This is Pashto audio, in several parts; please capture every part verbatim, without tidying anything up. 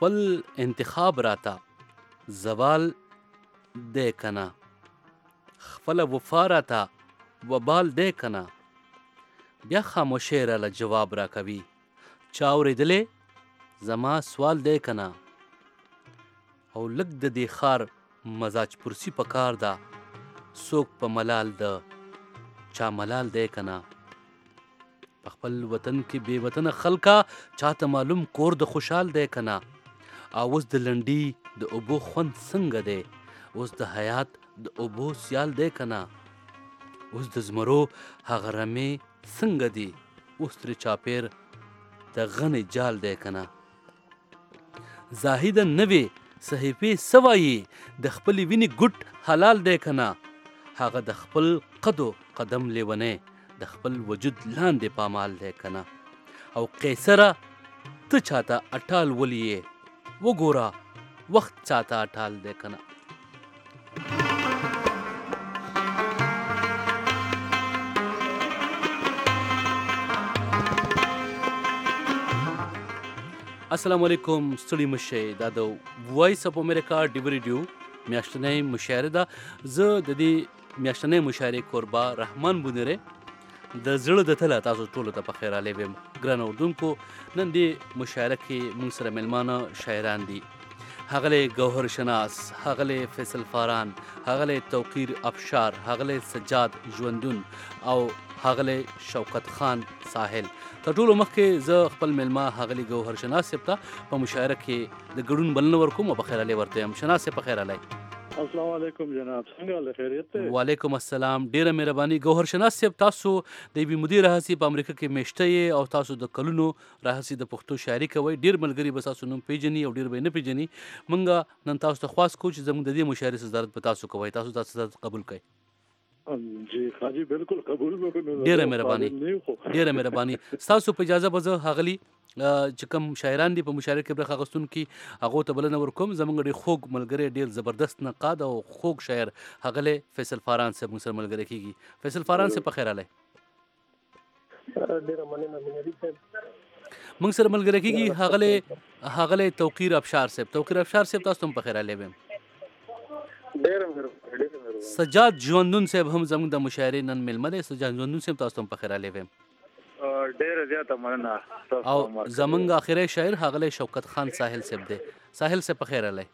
خپل انتخاب راته زوال دی کنه، خپله وفا راته وبال دی کنه، بیا خاموشۍ راله جواب راکوي چا اورېدلی زما سوال دی کنه. او لږ د دې ښار مزاج پرسی په کار ده، څوک په ملال د چا ملال دی کنه. په خپل وطن کې بې وطنه خلکه چاته معلوم کور د خوشحال دی کنه. او اوس د لنډي د اوبو خوند څنګه دی، اوس د حیات د اوبو سیال دی کنه. اوس د زمرو هغه رمې څنګه دي، اوس ترې چاپیر د غنې جال دی کنه. زاهده نوې صحیفې څه وایي، د خپلې وینې ګوټ حلال دی کنه. هغه د خپل قد و قدم لیونی د خپل وجود لاندې پامال دی کنه. او قیصره ته چاته اټال ولیې وګوره وخت چاته اټال دی کنه. السلام علیکم، ستړي مشئ. دا د وایس اف امریکا ډیو ریډیو میاشتنۍ مشاعره ده. زه د دې میاشتنۍ مشاعرې کوربه رحمان بونیری د زړه د تله تاسو ټولو ته په خیر راغلی ویم. ګرانو اردونکو، نن دې مشاعره کې موږ سره میلمانه شاعران دي. ښاغلی ګوهر شناس، ښاغلی فیصل فاران، ښاغلی توقیر ابشار، ښاغلی سجاد ژوندون او ښاغلی شوکت خان ساحل. تر ټولو مخکې زه خپل میلمه ښاغلي ګوهر شناس صاحب ته په مشاعره کې د ګډون بلنه ورکوم او په خیر راغلی ورته یم. شناس صاحب په خیر راغلی. السلام علیکم جناب، څنګه له خیریت دی؟ وعلیکم السلام، ډیره مهرباني. ګوهر شناس صاحب، تاسو د یوې مودې راهیسې په امریکا کې میشته یې او تاسو د کلونو راهیسې د پښتو شاعري کوئ. ډیر ملګري به تاسو نوم پیژني او ډیر به یې نه پیژني. موږ نن تاسو ته خواست کوو چې زموږ د دې مشاعرې صدارت به تاسو کوئ. تاسو دا صدارت قبول کړئ. جی حاجی بالکل قبول وکړو. ډیره مهرباني، ډیره مهرباني. ستاسو په اجازه به زه ښاغلي چې کوم شاعران دي په مشاعره کې برخه اخیستونکي هغو ته بلنه ورکوم. زموږ ډېر خوږ ملګری، ډېر زبردست نقاد او خوږ شاعر ښاغلی فیصل فاران صاحب موږ سره ملګری کېږي. فیصل فاران صاحب په خیر راغلی. ډېره مننه منیري صاحب. موږ سره ملګری کېږي ښاغلی ښاغلی توقیر ابشار صاحب. توقیر ابشار صاحب، تاسو هم په خیر راغلی ویم. سجاد ژوندون صاحب هم زموږ د مشاعرې نن میلمه دی. سجاد ژوندون صاحب، تاسو هم په خیر راغلی ویم. ډیره زیاته مننه. او زمونږ آخري شاعر ښاغلی شوکت خان ساحل صاحب دی. ساحل صاحب په خیر راغلی.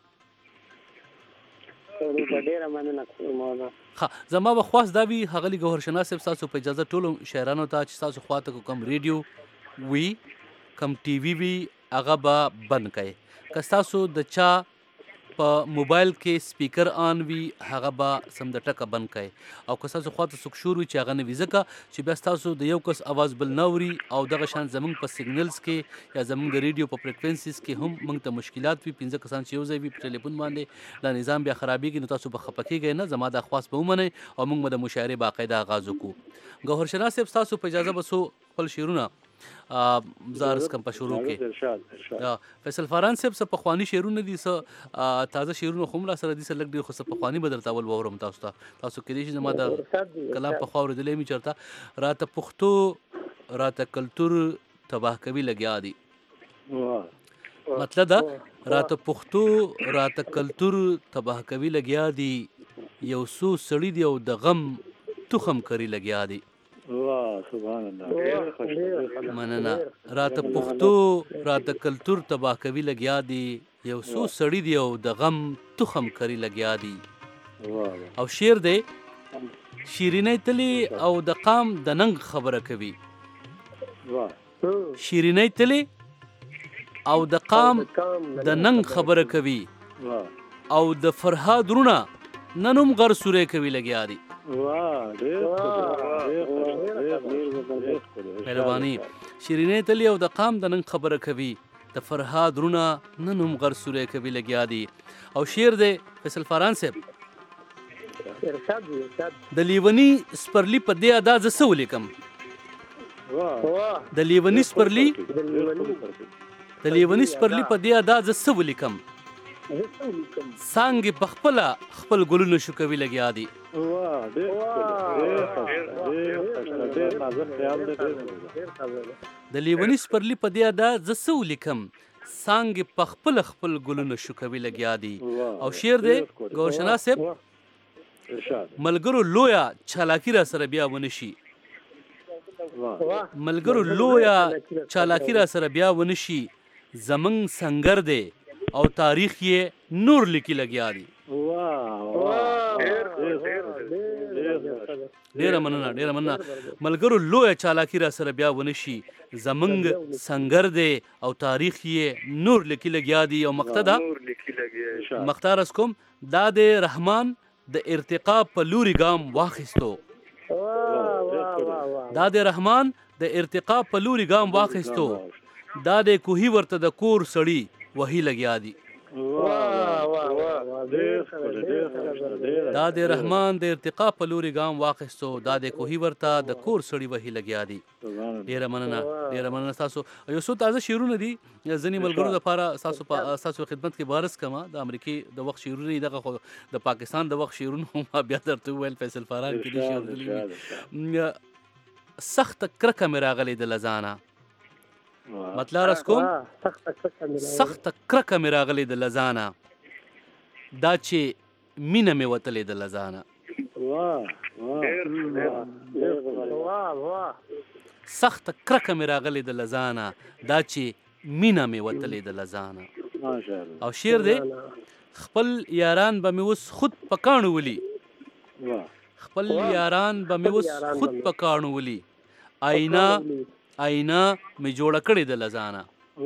ډیره مننه. ښه، زما به خواست دا وي ښاغلي ګوهر شناس صاحب، ستاسو په اجازه ټولو شاعرانو ته چې ستاسو خواته کوم ریډیو وي کوم ټي وي وي هغه به بند کړئ. که ستاسو د چا په موبایل کې سپیکر آن وي هغه به سم د ټکه بند کړئ. او که ستاسو خواته څوک شور وي چې هغه نه وي، ځکه چې بیا ستاسو د یو کس اواز بل نه اوري او دغه شان زموږ په سیګنلز کې یا زموږ د ریډیو په فریکوینسیز کې هم موږ ته مشکلات وي. پنځه کسان چې یو ځای وي په ټلیفون باندې دا نظام بیا خرابېږي، نو تاسو به خفه کېږئ نه. زما دا خواست به ومنئ او موږ به د مشاعرې باقاعده آغاز وکړو. ګوهر شناس صاحب، ستاسو په اجازه به څو خپل شعرونه زه عرض کړم په شروع کې. فیصل فاران صاحب، څه پخواني شعرونه دي، څه تازه شعرونه خو هم را سره دي، څه لږ ډېر خو څه پخواني به درته اول واورم تاسو ته. تاسو کېدای شي زما د کلام پخوا اورېدلی مې چېرته راته پښتو راته کلتور تباه کوي لګیا دي. مطلب ده راته پښتو راته کلتور تباه کوي لګیا دي، یو څو سړي دي او د غم تخم کري لګیا دي. سبحان الله. مننه. راته پښتو راته کلتور تباه کوي لګیا دي، یو څو سړي دي او د غم تخم کري لګیا دي. او شعر دی شیرینۍ تلې او د قام د ننګ خبره کوي. شیرینۍ تلې او د قام د ننګ خبره کوي، او د فرهاد رونه نن هم غر سورې کوي لګیا دي. مهرباني. شیرینۍ تلې او د قام د ننګ خبره کوي، د فرهاد رونه نن هم غر سورې کوي لګیا دي. او شعر دی فیصل فاران صاحب، د لیوني سپرلي په دې ادا زه څه ولیکم. د لیوني سپرلي د لیوني سپرلي په دې ادا زه څه ولیکم. څانګې په خپله خپل ګلونه شو کوي لګیا دي. د لیوني سپرلي په دې ادا زه څه ولیکم. څانګې په خپل خپل ګلونه شوکوي لګیا دي. او شعر دی ګوهر شناس صاحب، ملګرو لویه چالاکي را سره بیا ونه شي، ملګرو لویه چالاکي را سره بیا ونه شي، زمونږ سنګر دی او تاریخ یې نور لیکي لګیا دی. ډیره مننه ډیره مننه. ملګرو لویه چالاکي را سره بیا ونه شي، زمونږ سنګر دی او تاریخ یې نور لیکي لګیا دی. او مقطع ده مقطع رس کوم، دا د رحمان د ارتقا په لوري ګام واخیستو، دا د رحمان د ارتقا په لوري ګام واخیستو، دا د کوهي ورته د کور سړی وهي لګیا دی. دا د رحمان د ارتقا په لوري ګام واخیستو، دا د کوهي ورته د کور سړی وهي لګیا دی. ډیره مننه ډیره مننه تاسو. یو څو تازه شعرونه دي ځینې ملګرو لپاره تاسو په تاسو خدمت کې بارس کما. د امریکای د وخت شعرونه دغه خو د پاکستان د وخت شعرونه هم بیا درته وویل فیصل فاران کې دي شعر. سخت کرکه مې راغلی د لزانه، مطلب راس کوم سخت کرکه مې راغلی د لزانه، دا چې مینه مې وتلې د لزانه. سخت کرکه مې راغلی د لزانه، دا چې مینه مې وتلې د لزانه. او شعر دی خپل یاران به مې اوس خود په کاڼو ولي، خپل یاران به مې اوس خود په کاڼو ولي، آینه آینه می جوړه کړې د لزانه.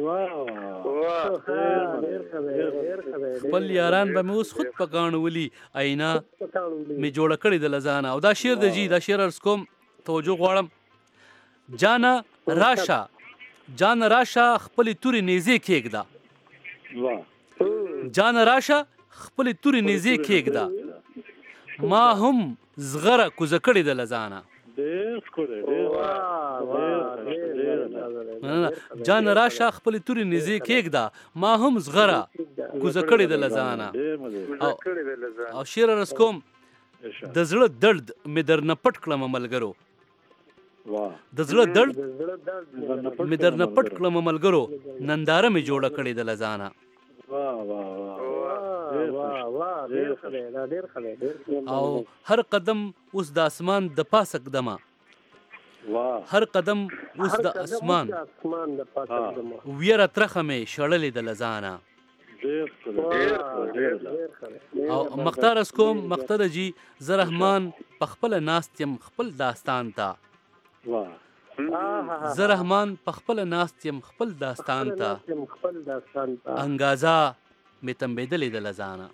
خپل یاران به مې اوس خود په کاڼو ولي، آینه می جوړه کړې د لزانه. او دا شعر دی جی، دا شعر عرض کوم توجه غواړم. جانا راشه جانا راشه خپلې تورې نیزې کېږده، جانا راشه خپلې تورې نیزې کېږده، ما هم زغره کوزه کړې د لزانه. جان راشه خپل تورې نيزې کېږده، ما هم زغره کوزه کړې د لزانه. او شعر رس کوم، د زړه درد مې درنه پټ کړم ملګرو، د زړه درد مې درنه پټ کړم ملګرو، ننداره مې جوړه کړې د لزانه. او هر قدم اوس د اسمان د پاسه قدمه، هر قدم اوس د اسمان ویره ترخه مې شړلې د لزانه. او مقطع رس کوم، مقطع د جی زه رحمان په خپله ناست یم خپل داستان ته، زه رحمان په خپله ناست یم خپل داستان ته، انګازه مې تنبېدلې د لزانه.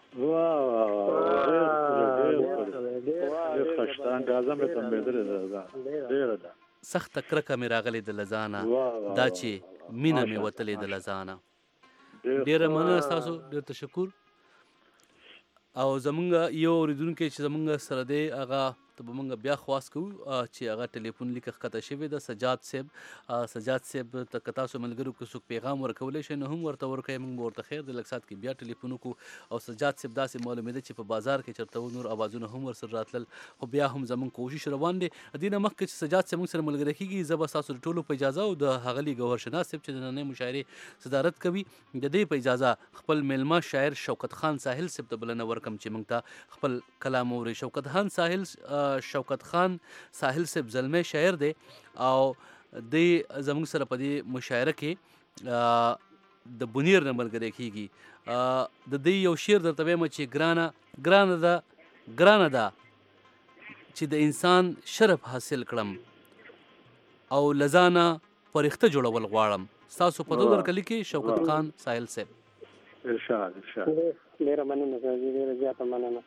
سخته کرکه مې راغلې د لزانه، دا چې مینه مې وتلې د لزانه. ډیره مننه ستاسو، ډیر تشکر. او زمونږ یو اوریدونکی چې زمونږ سره دی هغه ته به مونږ بیا خواست کوو چې هغه ټلیفون لیک ښکته شوی ده، سجاد صاحب. سجاد صاحب ته که تاسو ملګرو که څوک پیغام ورکولی شئ نو هم ورته ورکوئ، موږ به ورته خیر د لږ ساعت کې بیا ټلیفون وکړو. او سجاد صاحب داسې معلومېده چې په بازار کې چېرته نور اوازونه هم ورسره راتلل، خو بیا هم زموږ کوشش روان دی. دې نه مخکې چې سجاد صاحب موږ سره ملګری کېږي، زه به ستاسو د ټولو په اجازه او د ښاغلي ګوهر شناس صاحب چې د نننۍ مشاعرې صدارت کوي د دې په اجازه خپل میلمه شاعر شوکت خان ساحل صاحب ته بلنه ورکړم چې موږ ته خپل کلام واوري. شوکت خان ساحل شوکت خان ساحل صاحب زلمی شاعر دی او دی زموږ سره په دې مشاعره کې د بنیر نه ملګری کېږي. د دې یو شعر درته وایم چې ګرانه ګرانه ده ګرانه ده چې د انسان شرف حاصل کړم او لزانه فرښته جوړول غواړم. ستاسو په دغه ورکلي کې شوکت خان ساحل صاحب. ارشاد ارشاد. ډېره مننه ساجي، ډېره زیاته مننه.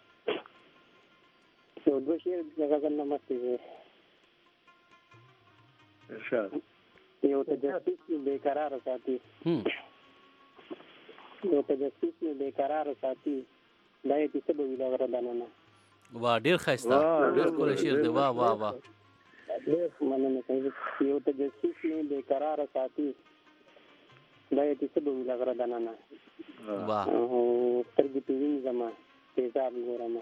یو دوه شعر د غزل نه مخکې دی. ارشاد. یو تجسس مې بېقراره ساتي، یو تجسس مې بېقراره ساتي، دا یې کیسه به وي د غره دننه. وا ډېر ښایسته، ډېر ښکلی شعر دی. واه واه واه. ډېر مننه ساجي. یو تجسس مې بېقراره ساتي، دا یې کیسه به وي د غره دننه. واه. سترګې پې وینځمه تیزاب ګورمه،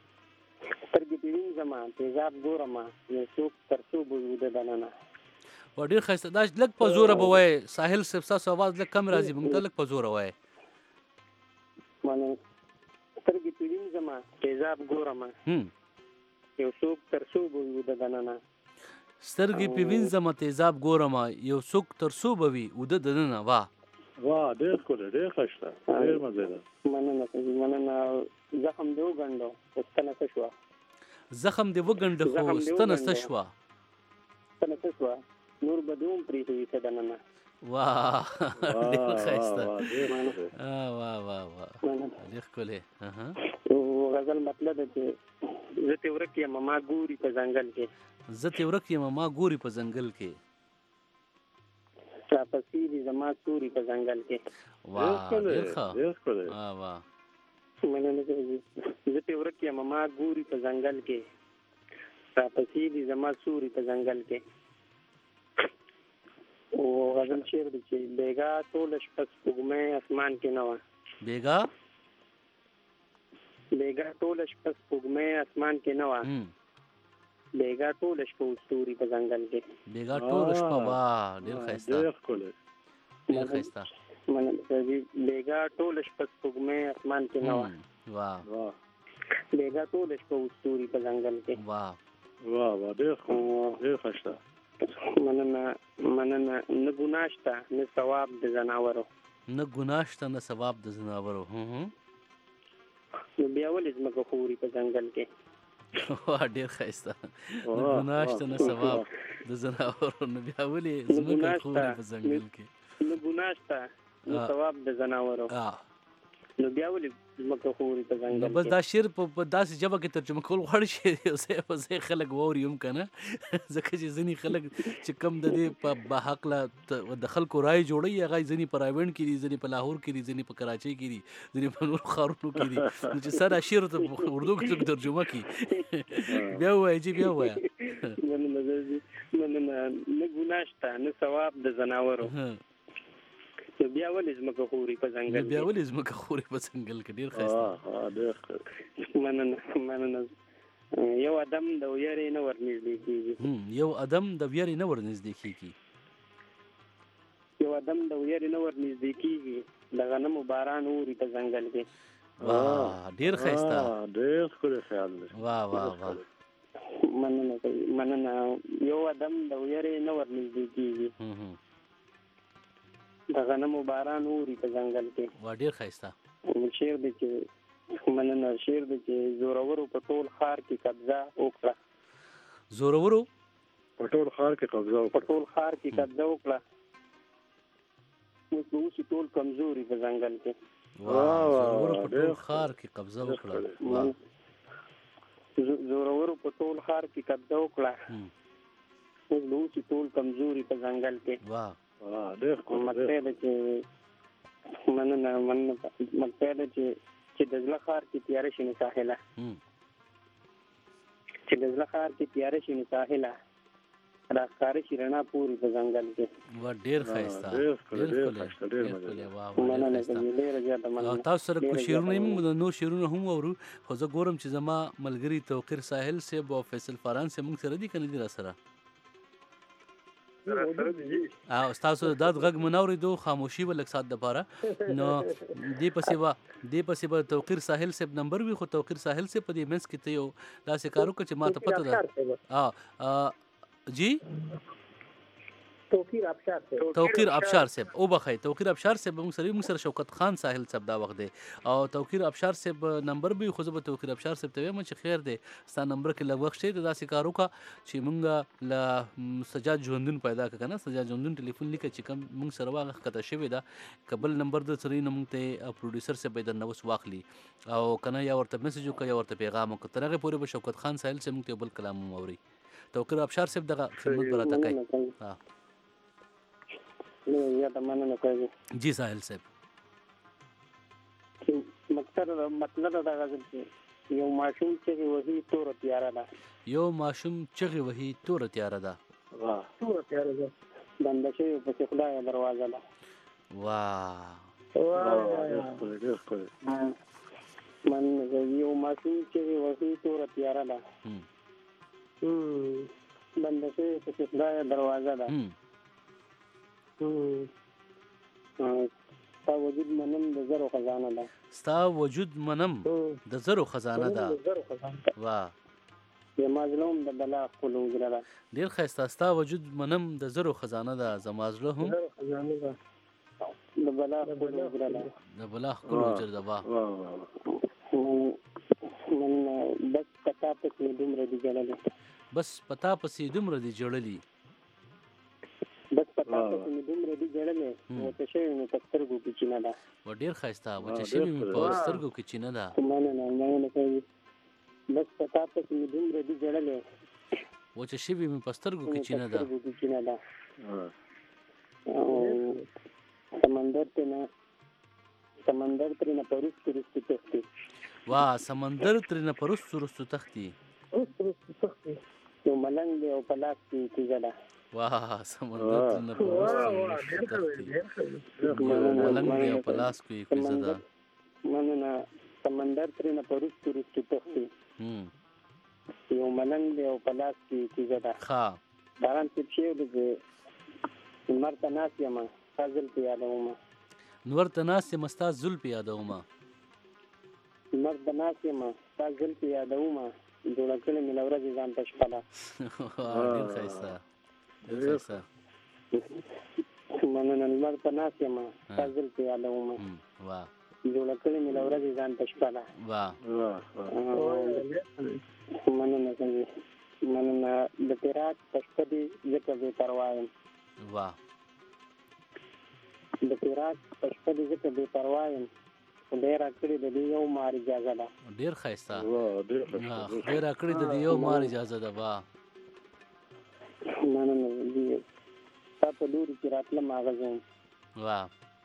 سترګې پې وینځمه تیزاب ګورمه، یو څوک تر څو به وي د دننه. و ډېر ښایسته دا لږ په زوره به وایې ساحل صاحب ستاسو اواز لږ کم راځي موږ ته لږ په زوره وایې مننه سترګې پې وینځمه تیزاب ګورمه یو څوک تر څو به وي د دننه سترګې پې وینځمه تیزاب ګورمه یو څوک تر څو به وي اوده دننه واه واه ډېر ښکلی ډېر ښایسته ډېر مزېدار مننه مننه زخم دې وګنډو خو ستنه څه شوه زخم دې وګنډه خو ستنه څه شوه ستنه څه شوه نور به دې هم پرېښوي څه دننه واه ډېر ښایسته واه واه واه ډېر ښکلی غزل مطلب ده چې زه تې ورک یم ما ګوري په ځنګل کې زه تې ورک یم ما ګوري په ځنګل کې راپسې دي زما ستوري په ځنګل کې واه ډېر ښه واه واه مننه زه تې ورک یم ما ګوري په ځنګل کې راپسې دي زما ستوري په ځنګل کې او غزل شعر دی چې بیګا ټوله شپه سپوږمۍ اسمان کې نه وه بیګا بیګا ټوله شپه سپوږمۍ اسمان کې نه وه بیګا ټوله شپه ستوري په ځنګل کې بیګا ټوله شپه واه ډېر ښایسته ډېر ښکلی ډېر ښایسته بیګا ټوله شپه سپوږمۍ اسمان کې نه وه واه بیګا ټوله شپه ستوري په ځنګل کې واه واه واه ډېر ښکلی ډېر ښایسته مننه مننه نه ګناه شته نه ثواب د ځناورو نه ګناه شته نه ثواب د ځناورو نو بیا ولې ځمکه خوري په ځنګل کې واه ډېر ښایسته نه ګناه شته نه ثواب د ځناورو نو بیا ولې ځمکه خوري په ځنګل کې نه ګناه شته نه ثواب د ځناورو نو بیا ولې ځمکه خوري په ځنګل کې بس دا شعر په داسې ژبه کې ترجمه کول غواړي چې یو ځای په ځای خلک واوري هم که نه ځکه چې ځینې خلک چې کم د دې په بهکله د خلکو رایې جوړوي هغه ځینې په راوند کې دي ځینې په لاهور کې دي ځینې په کراچۍ کې دي ځینې په نورو ښارونو کې دي نو چې سر دا شعر ته اردو کې ترجمه کړي بیا ووایه چې بیا ووایه نه ګناه شته نه ثواب د ځناورو نو بیا ولې ځمکه خوري په ځنګل کې بیا ولې ځمکه خوري په ځنګل کې ډېر ښایسته مننه مننه یو ادم د ویرې نه ورنږدې کېږي یو ادم د ویرې نه ورنږدې کېږي یو ادم د ویرې نه ورنږدې کېږي د غنمو باران اوري په ځنګل کې واه ډېر ښایسته ډېر ښکلی خیال دی واه واه واه مننه مننه یو ادم د ویرې نه ورنږدې کېږي د غنمو باران اوري په ځنګل کې وا ډېر ښایسته شعر دی چې مننه شعر دی چې زورورو په ټول ښار کې قبضه وکړه زورورو په ټول ښار کې قبضه په ټول ښار کې قبضه وکړه اوس به اوسي ټول کمزوري په ځنګل کې زورورو په ټول ښار کې قبضه وکړه زورورو په ټول ښار کې قبضه وکړه اوس به اوسي ټول کمزوري په ځنګل کې واه مطلب ده چې مننه مننه مطلب ده چې چې د زړه ښار کې تیاره شي نو ساحله چې د زړه ښار کې تیاره شي نو ساحله راښکاره شي رڼا پورې په ځنګل کې وا ډېر ښایسته ډېر ښکلی مننه ډېره زیاته مننه تاسو سره کوم شعرونه یې موږ نور شعرونه هم واورو خو زه ګورم چې زما ملګري توقیر ساحل صاحب او فیصل فاران صاحب موږ سره دي که نه دي را سره او تاسو دا غږ مناورېدو خاموشي به لږ ساعت دپاره نو دې پسې به دې پسې به توقیر ساحل صاحب نمبر وي خو توقیر ساحل صاحب په دې منځ کې ته یو داسې کار وکړه چې ما ته پته ده جی توقیر ابشار صاحب توقیر ابشار صاحب او بخای توقیر ابشار صاحب موږ سره موږ سره شوکت خان ساحل صاحب دا وخت دی او توقیر ابشار صاحب نمبر به خو زه به توقیر ابشار صاحب ته وایم چې خیر دی ستا نمبر کې لږ وخت شي د داسې کار وکړه چې موږ له سجاد ژوندون پیدا کړه که نه سجاد ژوندون ټلیفون لیکه چې کوم موږ سره هغه ښکته شوې ده که بل نمبر در سره نه موږ ته پروډیوسر صاحب به درنه اوس واخلي او که نه یا ورته میسج وکړه یا ورته پیغام وکړه تر هغې پورې به شوکت خان ساحل صاحب موږ ته بل کلام هم اوري توقیر ابشار صاحب دغه خدمت به راته کوي زیاته مننه کوي جی ساحل صاحب مقصد مطلب دا غزل چې یو ماشوم چغې وهي توره تیاره ده یو ماشوم چغې وهي توره تیاره ده توره تیاره ده بنده شوې پسې خدایه دروازه ده مننه یو ماشوم چغې وهي توره تیاره ده بنده شوې پسې خدایه دروازه ده ستا وجود منم د زرو خزانه ده. ستا وجود منم د زرو خزانه ده. واه زما زړه هم د بلا ښکلو حجره ده. ډېر ښایسته. ستا وجود منم د زرو خزانه ده. زما زړه هم د بلا ښکلو حجره ده. د بلا ښکلو حجره ده. واه مننه. بس پتا پسې دومره دي جړلې. بس پتا پسې دومره دي جړلې. بس پتا پسې مې دومره دي جړلې. وچه شوې مې په سترګو کې چینه ده. و ډېر ښایسته. وچه شوې مې په سترګو کې چینه ده. مننه مننه کوي. بس پتا پسې مې دومره دي جړلې. وچه شوې مې په سترګو کې چینه ده. سمندر ترنه سمندر ترنه په رستو رستو تښتي. واه سمندر ترنه په رستو رستو تښتي. یو ملنګ دی او په لاس کې تیږه ده. واه سمندر ترنه په رستو رستو تښتي. یو ملنګ دی او په لاس کې تیږه ده. مننه. سمندر ترنه په رستو رستو تښتي. یو ملنګ دی او په لاس کې تیږه ده. ښه باران چې شی دی لمر ته ناست یم ستا زلفې یادومه. نور ته ناست یم ستا زلفې یادومه. لمر ته ناست یم ستا زلفې یادومه. جوړه کړې مې له ورځې ځان ته شپه ده. ډېر ښایسته ډېر ښایسته. مننه. لمر ته ناست یم ستا زلفې یادومه. واه جوړه کړې مې له ورځې ځان ته شپه ده. واه مننه کوي. مننه. د فراق په شپه دې ځکه بې پروا یم. واه د فراق په شپه دې ځکه بې پروا یم. خدای راکړې د دې یو مار اجازه ده. ډېر ښایسته. خدای راکړې د دې یو مار اجازه ده. واه مننه. ستا په لوري چې راتلم هغه زه وم. واه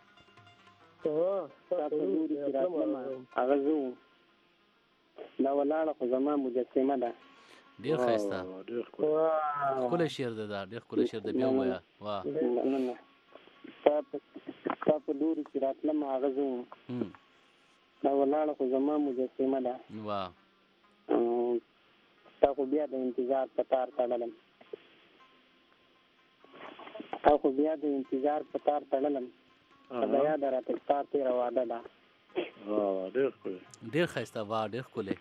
ستا په لوري چې راتلم هغه زه وم. دا ولاړه خو زما مجسمه ده. ډېر ښایسته. ښکلی شعر ده دا. ډېر ښکلی شعر ده. بیا ووایه. واه مننه. ستا په لوري چې راتلم هغه زه وم. دا ولاړه خو زما مجسمه ده. واه تا خو بیا د انتظار په تار تړلم. تا خو بیا د انتظار په تار تړلم. د یاده راته ستا تېره واده ده. ډېر ښکلی. ډېر ښایسته. واه ډېر ښکلی.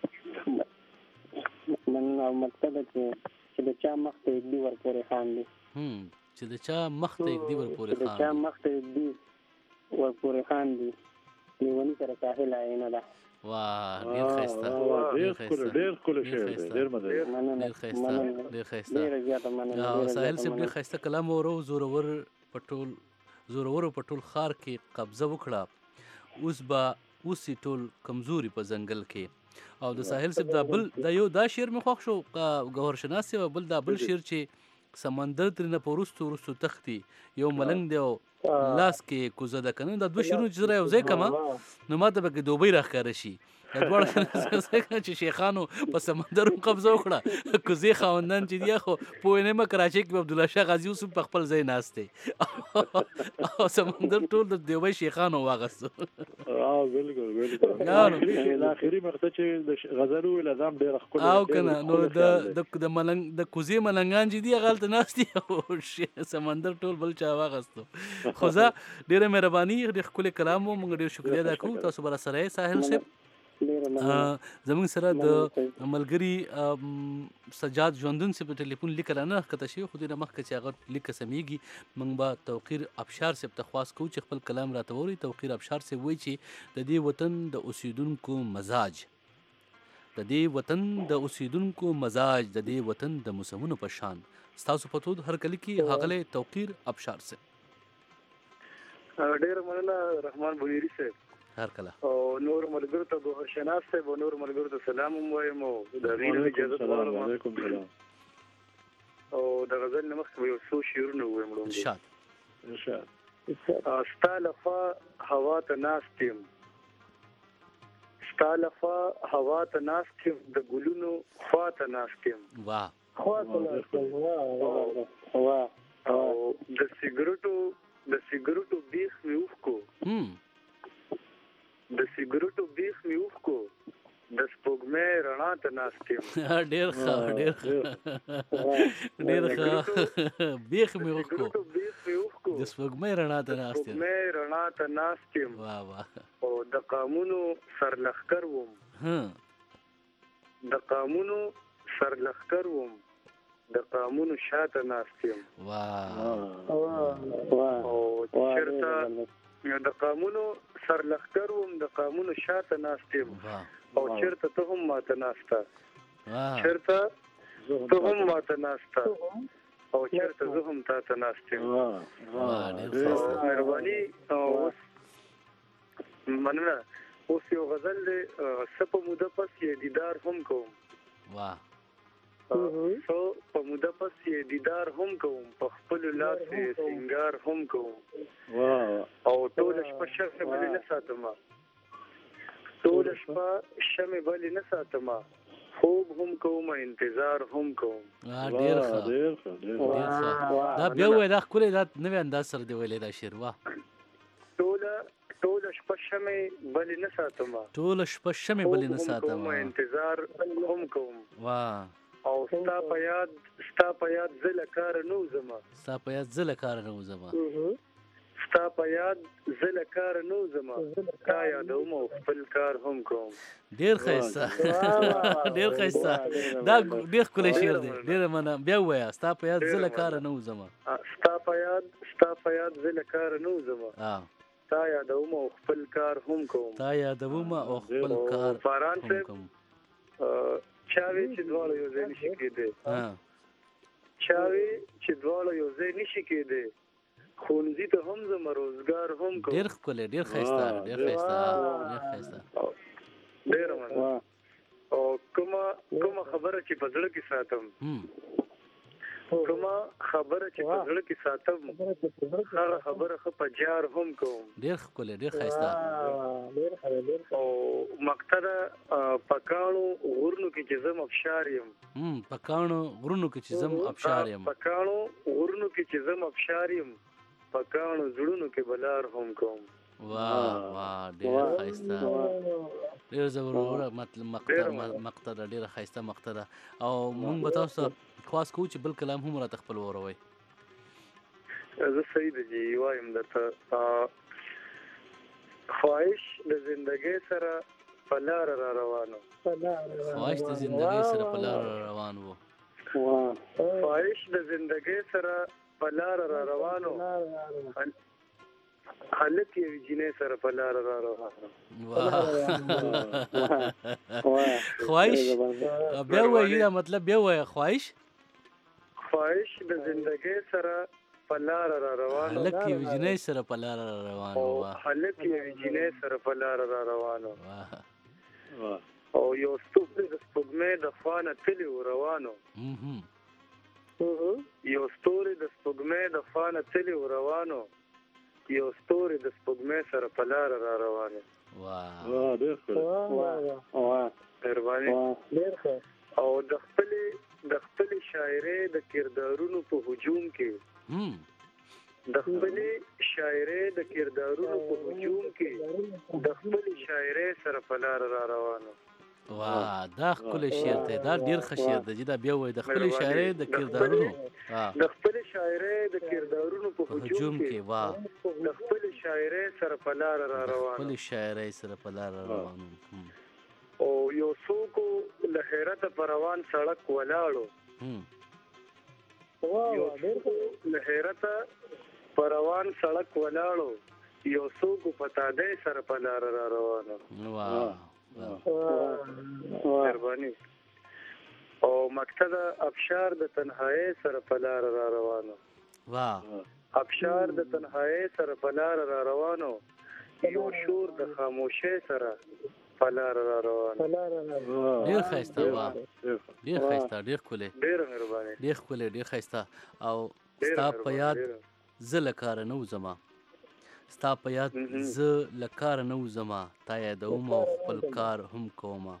مننه. او مطلب چې چې د چا مخ ته اګدي ورپورې خاندي. چې د چا مخ ته اګدي ورپورې خاندي. د چا مخ ته اګدي ورپورې خاندي. لیوني سره ساحل آینه ده. واه ډېر ښایسته. ډېر ښکلی. ډېر ښکلی شعر دی. ډېر مزه. ډېر ښایسته. ډېر ښایسته. ساحل صاحب ډېر ښایسته کلام ورو. زورور په ټول زورورو په ټول ښار کې قبضه وکړه. اوس به اوسې ټول کمزوري په ځنګل کې. او د ساحل صاحب دا بل دا یو دا شعر مې خوښ شو ګوهر شناس صاحب. بل دا بل شعر چې سمندر ترنه په وروستو وروستو تښتي. یو ملنګ دی او لاس کې کوزه ده. که نه دا دوه شعرونه چې زه یو ځای کړمه نو ما ته به کې دوبۍ راښکاره شي. دا دواړه چې شیخانو په سمندر هم قبضه وکړه. کوزې خاوندان چې دي خو پوه نه یم کراچۍ کې عبدالله شاه غازي اوس په خپل ځای ناست دی او سمندر ټول د دوبۍ شیخانو واغستو. بالکل بالکل. آخري مقطع چې د غزل وویل دا هم ډېره ښکلې. او که نه نو د ملنګ د کوزې ملنګان چې دي هغه هلته ناست دي او سمندر ټول بل چا واغستو. خو زه ډېره مهرباني. ډېر ښکلی کلام و. موږ ډېر شکریه ادا کوو. تاسو به راسره یې ساحل صاحب. زموږ سره د ملګري سجاد ژوندون صاحب د ټلیفون لیک را نه ښکته شوي. خو دې نه مخکې چې هغه لیک سمیږي موږ به توقیر ابشار صاحب ته خواست کوو چې خپل کلام راته ووایي. توقیر ابشار صاحب وایي چې د دې وطن د اوسیدونکو مزاج د دې وطن د اوسیدونکو مزاج د دې وطن د موسمونو په شان. ستاسو په تود هر کلي کې ښاغلی توقیر ابشار صاحب. ډېره مننه رحمان بونیری صاحب. هر کله او نور ملګرو ته ګوهر شناس صاحب او نور ملګرو ته سلام هم وایم. او د هغې نه اجازه غواړم او د غزل نه مخکې به یو څو شعرونه ووایم. ارشاد ارشاد. ستا لخوا هوا ته ناست یم ستا لخوا هوا ته ناست یم د ګلونو خوا ته ناست یم. واه خوا ته ناست یم. واه. او د سګرټو د سګرټو بیخ مې اوښکو د سګرټو بیخ مې اوښکو د سپوږمۍ رڼا ته ناست یم. ډېر ښه ډېر ښه ډېر ښه. بیخ مې اوښکو بیخ مې اوښکو د سپوږمۍ رڼا ته ناست یم سپوږمۍ رڼا ته ناست یم واه واه او د قامونو سرلښکر وم د قامونو سرلښکر وم د قامونو شاته ناست یم واه او چېرته د قامونو سرلښکر وم د قامونو شاته ناست یم او چېرته ته هم ماته ناسته چېرته ته هم ماته ناسته او چېرته زه هم تاته ناست یم مهرباني اوس مننه اوس یو غزل دی څه په موده پس یې دیدار هم کوم څه په موده پس یې دیدار هم کوم په خپلو لاس یې سینګار هم کوم او ټوله شپه شمې بلې نه ساتمه ټوله شپه شمې بلې نه ساتمه خوب هم کوم انتظار هم کوم ډېر ښه ډېر ښه ډېر ښه دا بیا ووایه دا ښکلی دا نوی انداز سره دی ویلی دا شعر واه ټوله ټوله شپه شمې بلې نه ساتمه ټوله شپه شمې بلې نه ساتمه انتظار هم کوم واه او ستا په یاد ستا په یاد زه له کاره نه وځمه ستا په یاد زه له کاره نه وځمه ستا په یاد زه له کاره نه وځمه تا یادوم او خپل کار هم کوم ډېر ښایسته ډېر ښایسته دا ډېر ښکلی شعر دی ډېره مننه بیا ووایه ستا په یاد زه له کاره نه وځمه ستا په یاد ستا په یاد زه له کاره نه وځمه تا یادوم او خپل کار هم کوم تا یادوم او خپل کار باران صاحب چاوي چې دواړه یو ځای نشي کېدی چاوي چې دواړه یو ځای نشي کېدی ښوونځي ته هم ځم روزګار هم کوم ډېر ښکلی ډېر ښایسته ډېر ښایسته ډېر ښایسته ډېره مننه او کومه کومه خبره چې په زړه کې ساتم کومه خبره چې په زړه کې ساتم هغه خبره ښه په جار هم کوم ډېر ښکلی ډېر ښایسته او مقتده په کاڼو غرونو کې چې زم افشار یم په کاڼو غرونو کې چې زم افشار یم په کاڼو غرونو کې چې زم افشار یم په کاڼو زړونو کې بلار هم کوم واه واه ډېر ښایسته ډېر زبروره مقطع ده ډېره ښایسته مقطع ده او موږ به تاسو ته خواست کوو چې بل کلام هم راته خپل واوروئ زه صحیح ده جي وایم درته خواهش د زندګۍ سره په لاره را روان وو خواهش د زندګۍ سره په لاره را روان وو خواهش د زندګۍ سره په لاره را روان وو هلک یې جینۍ سره په لاره را روان وو خواهش بیا وایي دا مطلب بیا وایه خواهش خواهش د زندګۍ سره په لاره را روان هلک یې جینۍ سره په لاره را روان وو هلک یې جینۍ سره په لاره را روان وو او یو ستوری د سپوږمۍ د خوا نه تللی و روان وو یو ستوری د سپوږمۍ د خوا نه تللی و روان وو یو ستوری د سپوږمۍ سره په لاره را روان وو مهرباني او د خپلې د خپلې شاعرۍ د کردارونو په هجوم کې د خپلې شاعرۍ د کردارونو په هجوم کې د خپلې شاعرۍ سره په لاره را روان وو واه دا ښکلی شعر دی دا ډېر ښه شعر دی چې دا بیا وایي د خپلې شاعرۍ د کردارونو د خپلې شاعرۍ د کردارونو په هجوم کې واه د خپلې شاعرۍ سره په لاره را روان خپلې شاعرۍ سره په لاره را روان او یو څوک له حیرته په روان سړک ولاړو یو څوک له حیرته په روان سړک ولاړو یو څوک په تادۍ سره په لاره را روان واه مهرباني او مقصد ابشار د تنهایی سره په لار را روانو واه ابشار د تنهایی سره په لار را روانو یو شور د خاموشۍ سره په لار را روانو ډېر ښایسته واه ډېر ښایسته ډېر ښکلی ډېر مهرباني ډېر ښکلی ډېر ښایسته او ستا په یاد زه له کاره نه وځمه ستا په یاد زه له کاره نه وځمه تا یادوم او خپل کار هم کومه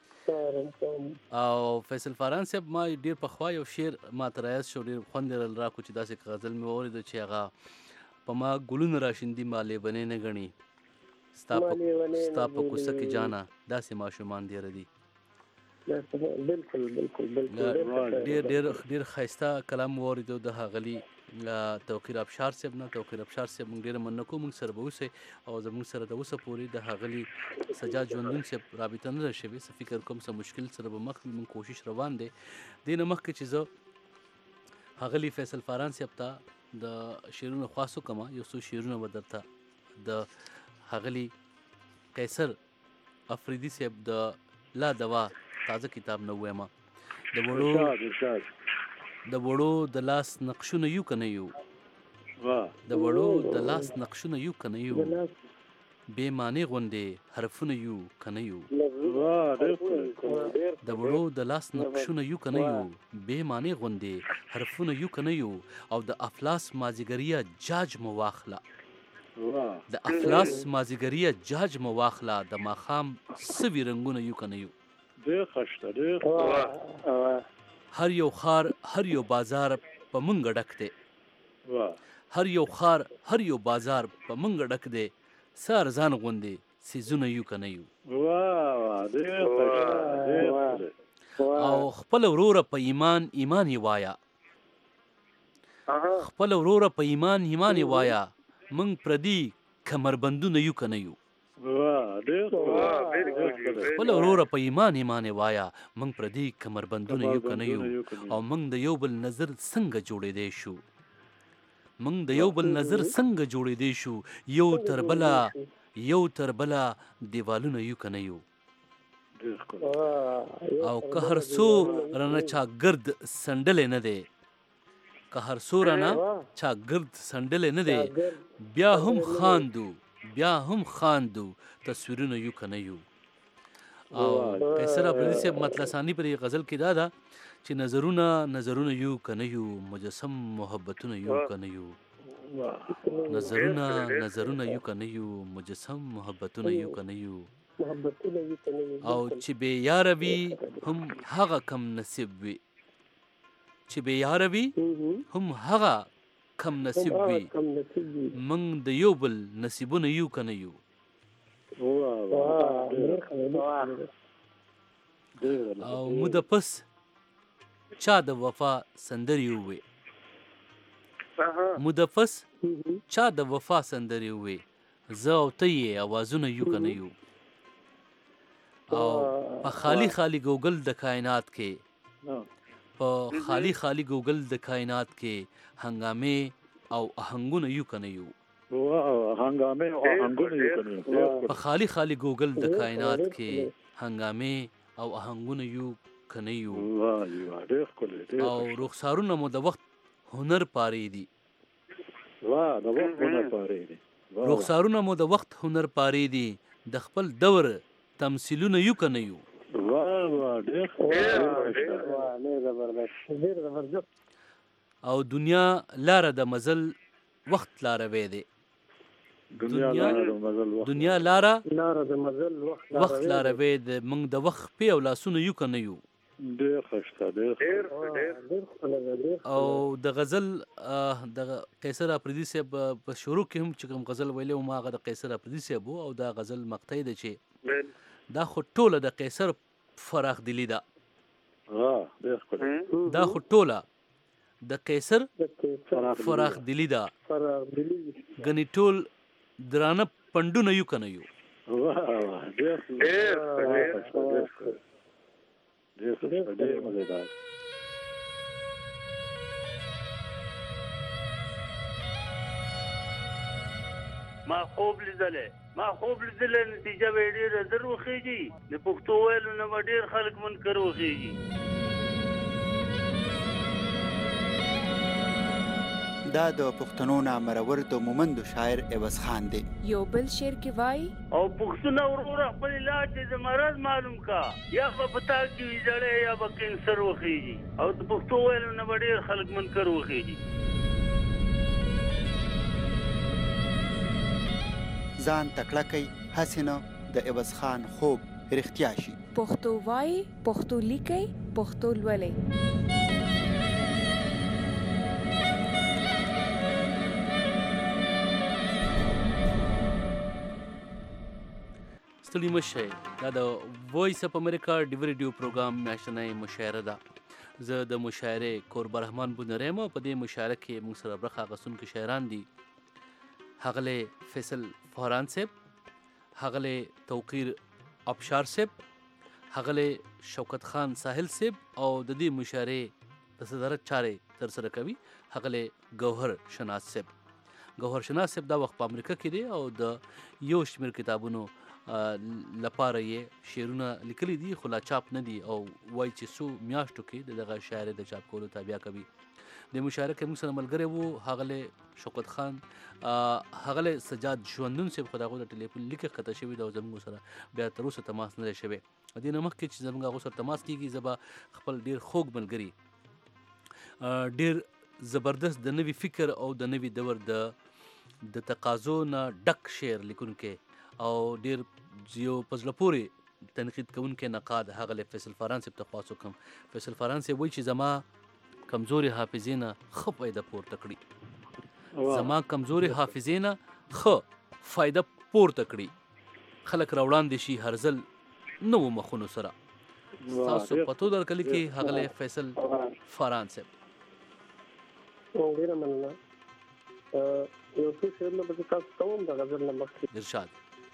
او فیصل فاران صاحب ما ډېر پخوا یو شعر ماته رایاد شو ډېر خوند یې راکړو چې داسې غزل مې واورېده چې هغه په ما ګلونه راشیندي ما لیونۍ نه ګڼي ستا په کوڅه کې جانه داسې ماشومان ډېره دي بالکل بالکل بالکل ډیر ډیر ډیر ښایسته کلام واوریدو د هغلی توقیر ابشار صاحب نه. توقیر ابشار صاحب موږ ډیره مننه کوو، موږ سره به اوسئ او زموږ سره د اوسه پورې د هغلی سجاد ژوندون صاحب رابطه نه ده شوې. څه فکر کوم څه مشکل سره به مخ وي، موږ کوشش روان دی. دې نه مخکې چې زه هغلی فیصل فاران صاحب ته د شعرونو خواست وکړم، یو څو شعرونه به درته د هغلی قیصر افریدي صاحب د لا دوا تازه کتاب نه ووایم. د وړو د وړو د لاس نقشونه یو که نه یو، د وړو د لاس نقشونه یو که نه یو، بې معنی غوندې حرفونه یو که نه یو، د وړو د لاس نقشونه یو که نه یو، بې معنی غوندې حرفونه یو که نه یو، او د افلاس مازیګریه جاج مو واخله، د افلاس مازیګریه جاج مو واخله، د ماښام سوي رنګونه یو که نه یو. هر یو خار هر یو بازار په مونږ ډک دی، هر یو خار هر یو بازار په مونږ ډک دی، څه ارزان غوندې څیزونه یو که نه یو. او خپل وروره په ایمان ایمان یې وایه، خپل وروره په ایمان ایمان یې وایه، موږ پردي کمربندونه یو که نه یو. خپل وروره په ایمان ایمان یې وایه، موږ پردي کمربندونه یو که نه یو. او موږ د یو بل نظر څنګه جوړېدی شو، موږ د یو بل نظر څنګه جوړېدی شو، یو تر بله یو تر بله دیوالونه یو که نه یو. او که هر څو رانه چا ګرد سنډلی نه دی، که هر څو رانه چا ګرد سنډلی نه دی، بیا هم خاندو بیا هم خاندو، تصویرونه یو که نه یو. او قیصر افریدي صاحب مطلساني پر غزل کې دا ده چې نظرونه نظرونه یو که نه یو، مجسم محبتونه یو که نه یو، نظرونه نظرونه یو که نه یو، مجسم محبتونه یو که نه یو. او چې بې یاره وي هم هغه کم نصیب وي، چې بې یاره وي هم هغه کم نصیب وي، موږ د یو بل نصیبونه یو که نه یو. او مو د پس چا د وفا سندرې ووې، مو د پس چا د وفا سندرې ووې، زه او ته یې اوازونه یو که نه یو. او په خالی خالی ګوګل د کائنات کې، په خالی خالی ګوګل د کائنات کې، هنګامې او آهنګونه یو که نه یو. په خالی خالی ګوګل د کائنات کې، هنګامې او آهنګونه یو که نه یو. او رخسارونه مو د وخت هنر پارې دي، رخسارونه مو د وخت هنر پارې دي، د خپل دور تمثیلونه یو که نه یو. او دنیا لاره د مزل وخت لاروی دی، دنیا لاره وخت لاروی دی، موږ د وخت پې او لاسونه یو که نه یو. او د غزل د قیصر افریدي صاحب په شروع کې هم چې کوم غزل ویلی وم هغه د قیصر افریدي صاحب و، او دا غزل مقطعی ده چې دا خو ټوله د قیصر فراخ دلی ده، دا خو ټوله د قیصر فراخ دلی ده، ګنې ټول درانه پنډونه یو که نه یو. ما خوب لیدلې ما خوب لیدلې نتیجه به ډېره زر وخېږي، د پښتو ویلو نه به ډېر خلک منکر وخېږي. دا د پښتنو نامرور د مومندو شاعر عوض خان دی. یو بل شعر کې وایي او پښتونه وروره خپل علاج د مرض معلوم کا، یا به پتا کې ویجړې یا به کینسر وخېږي، او د پښتو ویلو نه به ډېر خلک منکر وخېږي. ځان تکړه کوي هسې نه د عوض خان خوب رښتیا شي. پښتو وایي، پښتو لیکئ، پښتو لولئ. ستړي مشه دا د وایس اپ امریکا ډیو ریډیو پروګرام میاشتنۍ مشاعره ده. زه د مشاعرې قرب رحمان بونریم او په دې مشاعره کې موږ سره برخه اخیستونکي شاعران دي ښاغلی فیصل فاران صاحب، ښاغلی توقیر ابشار صاحب، ښاغلی شوکت خان ساحل صاحب او د دې مشاعرې د صدارت چارې ترسره کوي ښاغلی ګوهر شناس صاحب. ګوهر شناس صاحب دا وخت په امریکا کې دی او د یو شمېر کتابونو لپاره یې شعرونه لیکلي دي خو لا چاپ نه دي او وایي چې څو میاشتو کې د دغه شاعرې د چاپ کولو تابیا کوي. د مشاعره کې موږ سره ملګری وو ښاغلی شوکت خان، ښاغلی سجاد ژوندون صاحب، خو د هغوی د ټلیفون لیک ښکته شوي ده او زموږ سره بیا تر اوسه تماس نه دی شوی. د دې نه مخکې چې زموږ هغو سره تماس کېږي زه به خپل ډېر خوږ ملګري، ډېر زبردست د نوي فکر او د نوي دور د د تقاضو نه ډک شعر لیکونکی او ډېر یو په زړه پورې تنقید کوونکی نقاد ښاغلی فیصل فاران صاحب ته خواست وکړم. فیصل فاران صاحب وایي چې زما کمزورې حافظې نه ښه فایده پورته کړي، زما کمزورې حافظې نه ښه فایده پورته کړي، خلک راوړاندې شي هر ځل نوو مخونو سره. ستاسو پتو درکلي کې ښاغلی فیصل فاران صاحب. ډېره مننه. یو څو شعرونه به زه تاسو ته ووایم د غزل نه مخکې. ارشاد.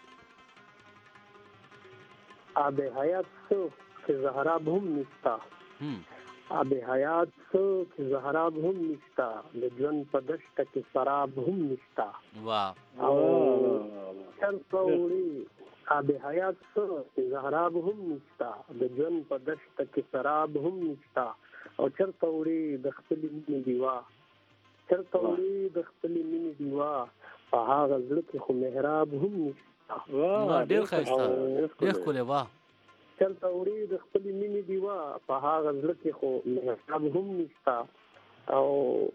آب حیات څه چې زهراب هم نشته، آب حیات څه چې زهراب هم نشته، د ژوند په دشته کې سراب هم نشته. او چرته وړي آب حیات څه چې زهراب هم نشته، د ژوند په دشته کې سراب هم نشته. او چرته وړي د خپلې مینې ډیوه، چرته وړي د خپلې مینې ډیوه، په هغه زړه کې خو محراب هم نشته. ډېر ښایسته، ډېر ښکلی. واه. چرته وړي د خپلې مینې ډیوه، په هغه زړه کې خو محراب هم نشته. او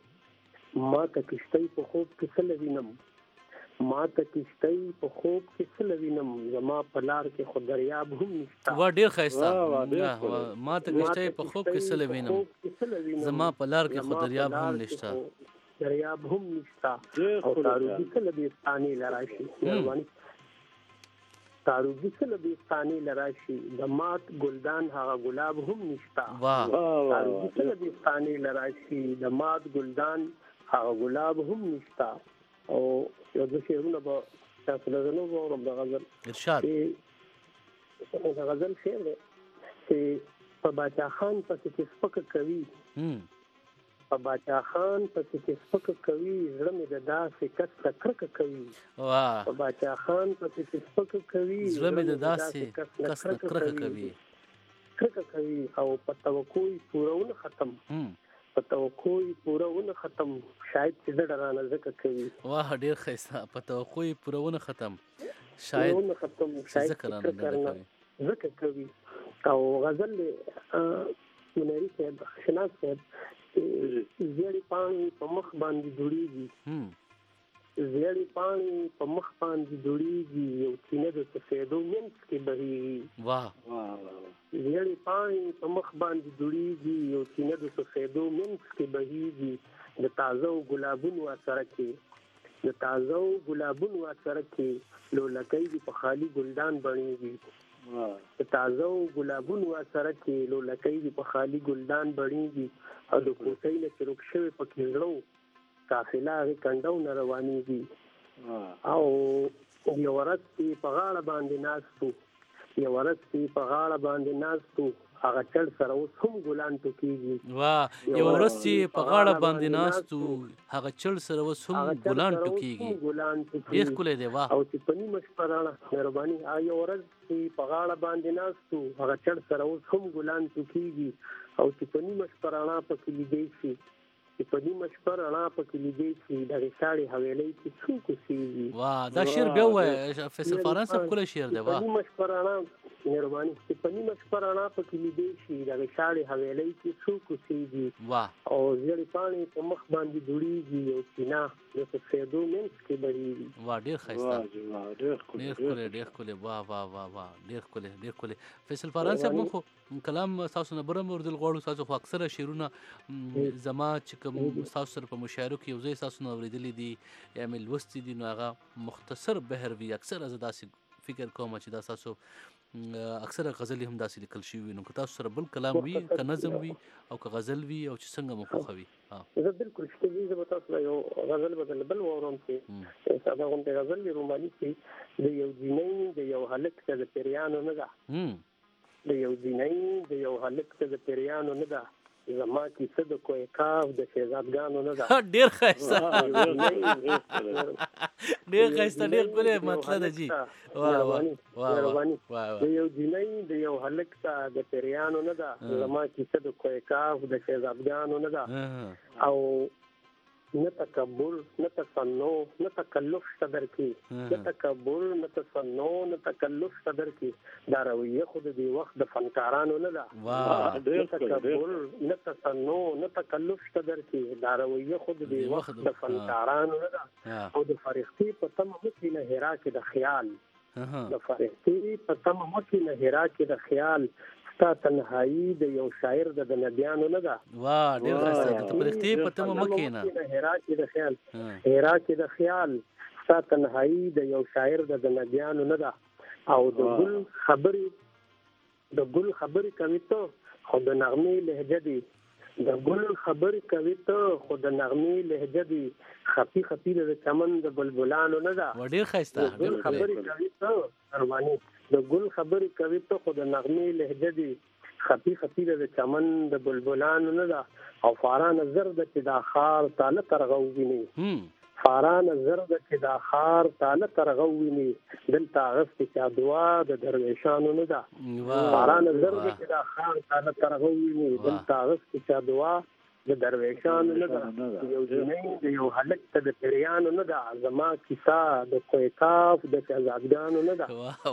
ما ته کښتۍ په خوب کې څه وینم، ما ته کښتۍ په خوب کې څه وینم، زما په لار کې خو دریاب هم نشته. وا ډېر ښایسته. ما ته کښتۍ په خوب کې څه وینم، زما په لار کې خو دریاب هم نشته. دریاب هم نشته. او تاروږي څه له بیستانې لراشي، مهرباني تاروږي څه له بیستانې لراشي، د مات ګلدان هغه ګلاب هم نشته. تاروږي څه له بیستانې لراشي، د مات ګلدان هغه ګلاب هم نشته. او یو څه شعرونه به تاسو له زه نه واورم د غزل. ارشاد. د غزل شعر دی چې په باچا خان پسې چې سپکه کوي، په باچا خان پسې چې سپکه کوي، زړه مې د داسې کس ته کرکه کوي. په باچا خان پسې چې سپکه کوي، زړه مې د داسې کس ته کرکه کوي کرکه کوي. او په توقع یې پورونه ختم، په توقع یې پورونه ختم، شاید چې زړه رانه ځکه کوي. واه ډېر ښایسته. په توقع یې پورونه ختم، شاید ځکه رانه ځکه کوي. او غزل مناري صاحب، شناس صاحب، زیړې پاڼې په مخ باندې جوړېږي، زیړې پاڼې په مخ باندې جوړېږي، یو چینه د سفیدو منځ کې بهېږي. زیړې پاڼې په مخ باندې جوړېږي، یو چینه د سفیدو منځ کې بهېږي، د تازه ګلابونو اثره کې، د تازه ګلابونو اثره کې، لولکۍ دې په خالي ګلدان بڼېږي. د تازه ګلابونو اثره کې، لولکۍ دې په خالي ګلدان بڼېږي. او د کوټۍ نه چې روک شوی پکې زړه قافله هغې کنډو نه روانېږي. او یو ورځ چې په غاړه باندې ناست وو، یو ورځ چې په غاړه باندې ناست وو، هغه چړ سره اوس هم ګلان ټوکېږي. واه. یو ورځ چې په غاړه باندې ناست وو، هغه چړ سره اوس هم ګلان ټوکېږي. ډېر ښکلی دی. واه. او چې په نیمه شپه رڼا، مهرباني، یو ورځ چې په غاړه باندې ناست وو، هغه چړ سره اوس هم ګلان ټوکېږي. او چې په نیمه شپه رڼا پکې لیدی شي، چې په نیمه شپه رڼا پکې لیدی شي، دغې ساړې حویلۍ کې څوک اوسېږي. واه دا شعر بیا ووایه فیصل فاران صاحب، ښکلی شعر دی. په نیمه شپه رڼا، مهرباني، چې په نیمه شپه رڼا پکې لیدی شي، دغې ساړې حویلۍ کې څوک اوسېږي. او زیړې پاڼې په مخ باندې جوړېږي، یو چینه د سفیدو منځ کې بهېږي. واه ډېر ښایسته، ډېر ښکلی، ډېر ښکلی. واه واه واه واه ډېر ښکلی، ډېر ښکلی. فیصل فاران صاحب، موږ خو کلام ستاسو نه بره موردل غواړو. ستاسو خو اکثره شعرونه زما چې کوم ستاسو سره په مشاعرو کې یو ځای ستاسو نه اورېدلي دي یا مې لوستي دي، نو هغه مختصر بهر وي. اکثره زه داسې فکر کوم چې دا تاسو اکثره غزل هم داسې لیکل شوي وي. نو که تاسو سره بل کلام وي، که نظم وي او که غزل وي او چې څنګه مو خوښوي. زه بالکل شته دي، زه به تاسو له یو غزل بدل بل واورم چې ساده غونډې غزل دی روماني کې د یو جینۍ د یو هلک ته د پیریانو نه ده، د یو جینۍ د یو هلک ته د پیریانو نه ده، زما کیسه د کوه کاف د شهزادګانو نه ده. ډېر ښایسته ډېر ښایسته ډېر ښکلی مطلب ده جي. د یو جینۍ د یو هلک ته د پیریانو نه ده، زما کیسه د کوه کاف د شهزادګانو نه ده. او نه تکبر نه تصنع نه تکلف شته درکې، نه تکبر نه تصنع نه تکلف شته درکې، دا رویه خود د وخت د فنکارانو نه ده. نه تکبر نه تصنع نه تکلف شته درکې، دا رویه خود د وخت د فنکارانو نه ده. او د فرښتې په تمه مکې نه هرا کې د خیال، د فرښتې په تمه مکې نه هرا کې د خیال، ستا تنهایی د یو شاعر د نبیانو نه ده. واه ډېر ښایسته. د فرښتې په تمه مه کښېنه، هرا کې د خیال، هرا کې د خیال، ستا تنهایی د یو شاعر د نبیانو نه ده. او د ګل خبرې د ګل خبرې کوي ته خو د نغمې لهجه دي، د ګل خبرې کوي ته خو د نغمې لهجه دي، خپي خپي د چمن د بلبلانو نه ده. ډېر ښایسته. د ګل خبرې کوي ته ارماني، د ګل خبرې کوي ته خو د نغمې لهجه دي، خپي خپي د چمن د بلبلانو نه ده. او فاران زر د چې دا خار تاله ترغو ویني، فاران زر د چې دا خار تاله ترغو ویني، دلته اغستې چا دعا د درویشانو نه ده. فاران زر د چې دا خار تاله ترغو ویني، دلته اغستې چا دعا د درویشانو نه ده. یو جنۍ د یو هلک ته د پیریانو نه ده، زما کیسه د کوه کاف د شهزادګانو نه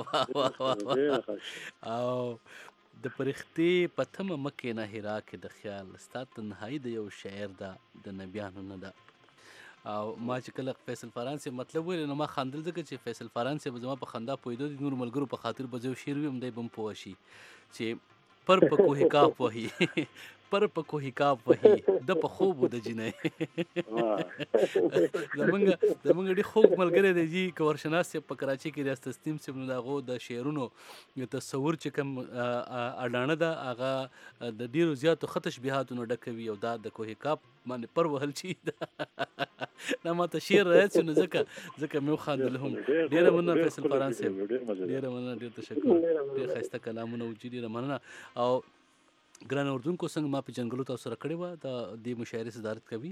ده. او د فرښتې په تمه مه کښېنه هرا کې د خیال، ستا تنهایی د یو شاعر ده د نبیانو نه ده. او ما چې کله فیصل فاران صاحب مطلب ویل نو ما خندل، ځکه چې فیصل فاران صاحب زما په خندا پوهېدو د نور ملګرو په خاطر به زه یو شعر ویم، دی به هم پوه شي چې پر په کوه کاف وهي پر په کوه کاف وهي د په خوب د جینۍ. زمونږ زمونږ ډېر خوږ ملګری دی جي کورشناس صاحب په کراچۍ کې ریاست تسنیم صاحب، نو د هغو د شعرونو تصور چې کوم اډانه ده هغه د ډېرو زیاتو ښه تشبیهاتو نه ډکه وي، او دا د کوه کاف باندې پر وهل چې دا ماته شعر رایاد شو، نو ځکه ځکه مې وخندل هم. ډېره مننه فیصل فاران صاحب، ډېره مننه، ډېر تشکر، ډېر ښایسته کلامونه وو جي، ډېره مننه. او ګران اردوونکو څنګه ما په جنګلو تاسو سره کړې وه د دې مشاعرې صدارت کوي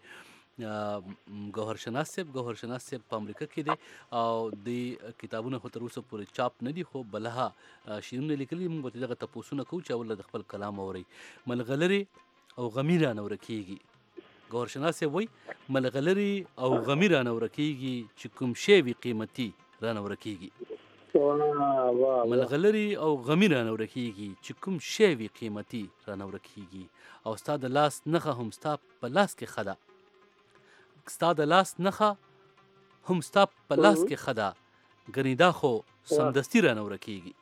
ښاغلی ګوهر شناس صاحب. ګوهر شناس صاحب په امریکا کې دی او د کتابونه خو تر اوسه پورې چاپ نه دي، خو بلها شعرونه لیکلي. موږ ورته دغه تپوسونه کوو چې اول د خپل کلام اورئ. ملغلرې او غمي رانه ورکېږي، ګوهر شناس صاحب وایي ملغلرې او غمي رانه ورکېږي، چې کوم شی وي قیمتي رانه ورکېږي. ملغلرې او غمي رانه ورکېږي، چې کوم شی وي قیمتي رانه ورکېږي. او ستا د لاس نښه هم ستا په لاس کې ښه ده، ستا د لاس نښه هم ستا په لاس کې ښه ده، ګنې دا خو سمدستي رانه ورکېږي.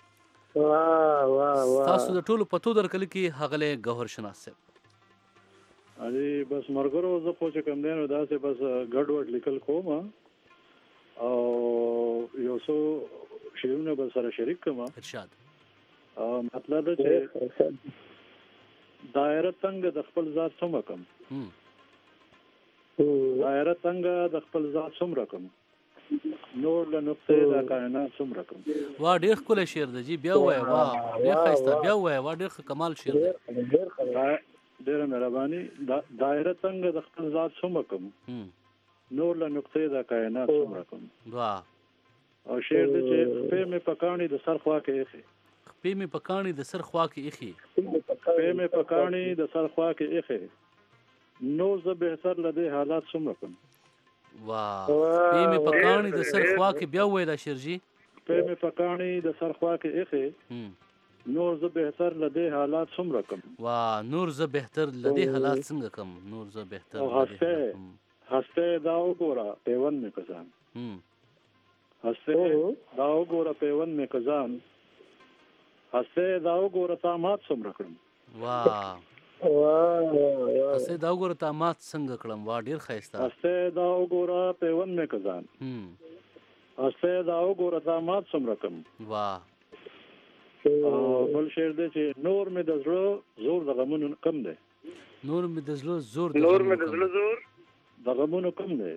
ستاسو د ټولو پتو درکلي کې ښاغلی ګوهر شناس صاحب. علي بس مرګرو زه خو چې کوم دی نو داسې بس ګډ وډ لیکل کوم، او یو څو شعرونه به سره شریک کړم. ارشاد. مطلب دا چې دایره څنګه د خپل ذات څومره کم، دایره څنګه د خپل ذات څومره کم، نور له نقطې د کائنات څومره کم. وا ډېر ښکلی شعر دی جي، بیا ووایه، وا ډېر ښایسته، بیا ووایه، وا ډېر کمال شعر دی. ډېره مهرباني. دایره څنګه د خپل ذات څومره کم، نور له نقطې د کائنات څومره کم. واه. او شعر دی چې خپې مې په کاڼي د سر خوا کې ایښې، خپې مې په کاڼي د سر خوا کې ایښې، خپې مې په کاڼي د سر خوا کې ایښې، نو زه بهتر له دې حالات څومره کم. واه. خپې مې په کاڼي د سر خوا کې، بیا ووایه دا شعر جي. خپې مې په کاڼي د سر خوا کې ایښې، نور زه بهتر له دې حالات څومره کم. واه. نور زه بهتر له دې حالات څنګه کم، نور زه بهتر له دې حالات کم. هسته دا وګوره پیوند مې کزان، هسته دا وګوره پیوند مې کزان، هسته دا وګوره تا مات څومره کړم. واه. هسته دا وګوره تا مات څنګه کړم. واه ډېر ښایسته. هسته دا وګوره پیوند مې کزان، استه دا وګوره دا مات څومره کم. واه. بل شعر دی چې نور مې د زړه زور د غمونو کم دی. نور مې د زړه زور نور مې د زړه زور د غمونو کم دی.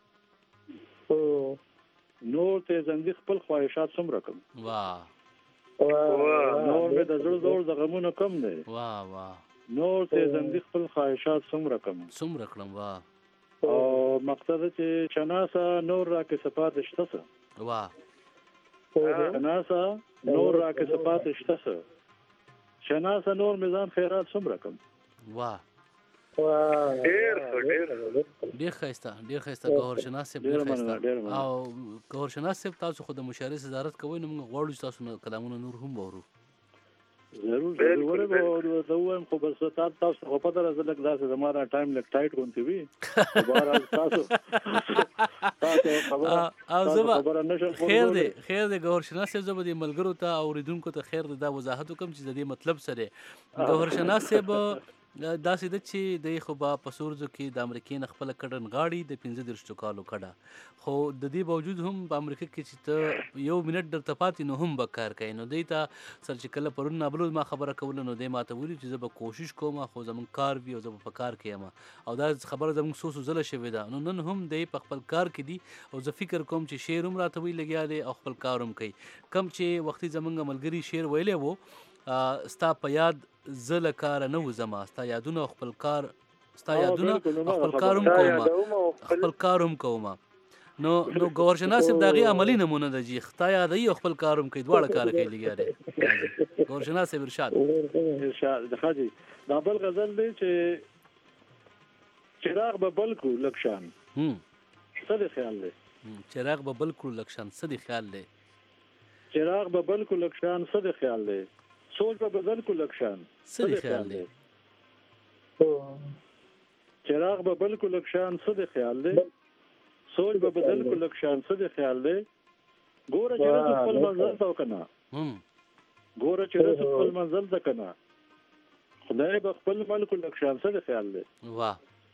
نور ته زندګي خپل خواهشات څومره کم. واه. نور مې د زړه زور د غمونو کم دی. واه واه. نور ته زندګي خپل خواهشات څومره کم. څومره کړم. واه. او مقصد چې شناسه نور را کې صفات شته څه. واه. شناسه نور را کې صفات شته څه. شناسه نور میزان خیرات څومره کم. واه. ډېر ډېر ډېر ښایسته ډېر ښایسته ګوهر شناس صاحب ډېر ښایسته. او ګوهر شناس صاحب تاسو خو د مشاعرې صدارت کوئ نو موږ غواړو چې تاسو نه کلامونه نور هم واورو. ضرور ضرور ورته زه وایم خو بس تاسو خو پته راځي لکه داسې زموږ ټایم لک ټایټ کوونتی وي. بهرحال تاسو تاسو خبره او زما خیر دی خیر دی ګوهر شناس صاحب زه به دې ملګرو ته اوریدونکو ته خیر دی دا وضاحت وکړم چې د دې مطلب څه دی. ګوهر شناس صاحب داسې ده چې دی خو به په سورزو کې د امریکې نه خپله کډنغاړي د پنځه دېرشو کالو کډه خو د دې باوجود هم په امریکا کې چې ته یو منټ درته پاتې نو هم به کار کوي. نو دی ته سر چې کله پرون نابلو ما خبره کوله نو دی ماته ویلي چې زه به کوشش کوم خو زموږ کار وي او زه به په کار کې یم او دا خبره زموږ څو څو ځله شوې ده. نو نن هم دی په خپل کار کې دي او زه فکر کوم چې شعر هم راته وی لګیا دی او خپل کار هم کوي. کم چې وختي زموږ ملګري شعر ویلی و ستا په یاد زه له کاره نه وځمه ستا یادونه خپل کار ستا یادونه خپل کار هم کومه خپل کار هم کومه. نو نو ګوهر شناس صاحب د هغې عملي نمونه ده چې ستا یادوي او خپل کار هم کوي دواړه کار کوي لګیا دی. ګوهر شناس صاحب ارشاد ارشاد حاجي دا بل غزل دی چې چراغ به بل کړو لږ شان څه دې خیال دی. چراغ به بل کړو لږ شان څه دې خیال دی. چراغ به بل کړو لږ شان څه دې خیال دی. سوچ به بدل کو لکشان څه دې خیال دی. چراغ به بل کو لکشان څه دې خیال دی. سوچ به بدل کو لکشان څه دې خیال دی. ګوره چې رس خپل منزل ته وکنه ګوره چې رس خپل منزل ته کنه خدای به خپل ملک لکشان څه دې خیال دی. واه.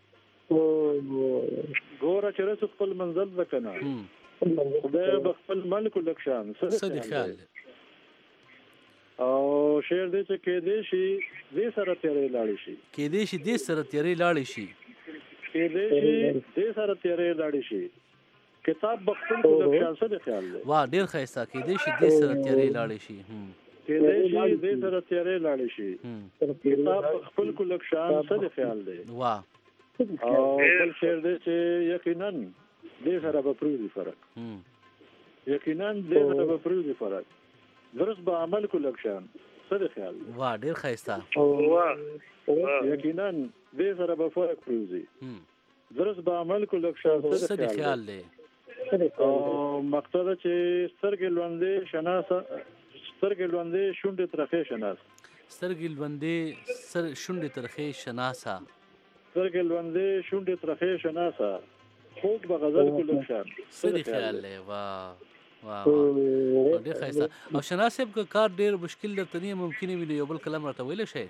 ګوره چې رس خپل منزل ته کنه خدای به خپل ملک لکشان څه دې خیال دی. او شعر دې چې کې دې شي دې سره تیرې لاړې شي کې دې شي دې سره تیرې لاړې شي کې دې شي دې سره تیرې لاړې شي کتاب بخښل کو لکشان څه دې خیال دی. واه ډېر ښایسته کې دې شي دې سره تیرې لاړې شي کې دې شي دې سره تیرې لاړې شي کتاب بخښل کو لکشان څه دې خیال دی. واه. او بل شعر دې چې یقینا دې سره به پروزي فرق یقینا دې سره به پروزي فرق درس به عمل کو لکشان څه دې خیال. واه ډېر ښایسته. یقینا دې سره به فرق پروزي درس به عمل کو لکشان څه دې خیال دی. او مقصد چې سترګې لوندې شناسه سترګې لوندې شونډې ترخې شناسه سترګې لوندې سر شونډې ترخې شناسه سترګې لوندې شونډې ترخې شناسه خوب به غزل کو لکشان څه دې خیال دی. واه واه واه ډېر ښایسته. او شناس صاحب که کار ډېر مشکل درته نه ممکن وي یو بل کلام راته ویلی شئ.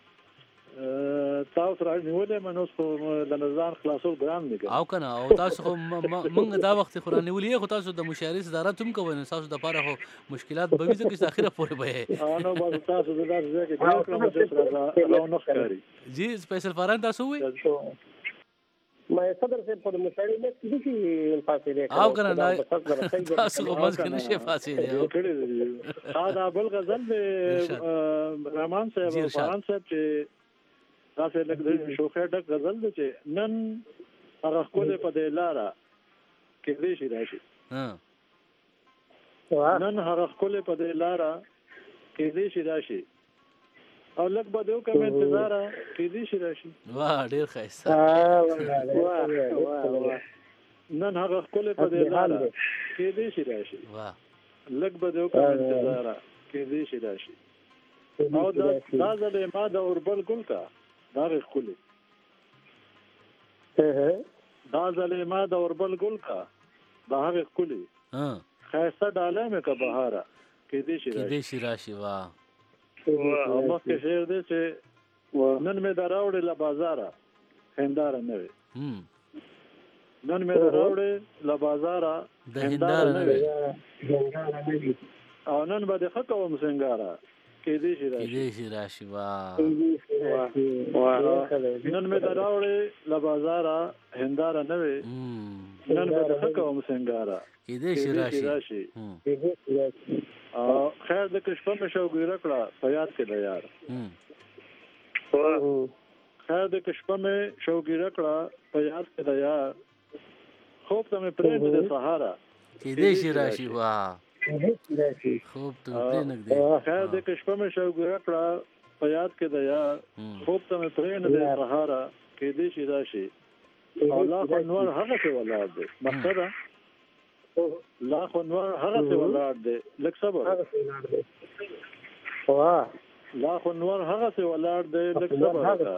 تاسو را نیولې مې نو خو د نظام خلاصول ګران دي او کنه او تاسو خو موږ دا وخت خو را نیولې خو تاسو د مشاعرې صدارت هم کوئ نو تاسو دپاره خو مشکلات به وي ځکه چې اخره پورې به یې نو بس تاسو د داسې ځای کې ډېر کړم چې راونه ښکاري. جی سپیشل فارن تاسو وی ما صدر سے پر مشاعرې نه کیږي پاسې دی او کنه تاسو خو مز کې نشي پاسې دی دا بل غزل رحمان صاحب او فرحان صاحب چې تاسو لکه د شوخه ډک غزل دی چې نن هغه خپل په دې لاره کې دې شي راشي نن هغه خپل په دې لاره کې دې شي راشي او لږ به دیو کوم انتظار کې دې شي راشي. واه ډېر ښایسته. نن هغه خپل په دې لاره کې دې شي راشي واه لږ به دیو کوم انتظار کې دې شي راشي. او دا دا ځلې ما د اوربل ګل کا دا خولي دا ځلې ما د اوربل ګل کا دا هغه خولي ها خاصه ډاله مې کا بهاره کې دې شي راشي کې دې شي راشي. واه. او مخکې شعر دی چې نن مې دا راوړې له بازاره هنداره نه وي نن مې دا راوړې له بازاره د هنداره نه وي او نن به د ښه کوم سنګاره کېدې شي راشي کېدې شي راشي واه نن مې د راوړې له بازاره هنداره نه وي نن به د ښه کوم سنګاره کېدې شي راشي او خیر د کشپه مې شوګیره کړه په یاد کې د یار خیر د کشپه مې شوګیره کړه په یاد کې د یار خوب ته مې پرېږده د سهاره کېدې شي راشي واه خوب ته پرېږدې خیر د کشپه مې شوګیره کړه په یاد کې د یار خوب ته مې پرېږده د سهاره کېدې شي راشي او لا خو نور هغه څه ولاړ دی مقصده لا خو نور هغه څه ولاړ دی لږ صبر لا خو نور هغه څه ولاړ دی لږ صبر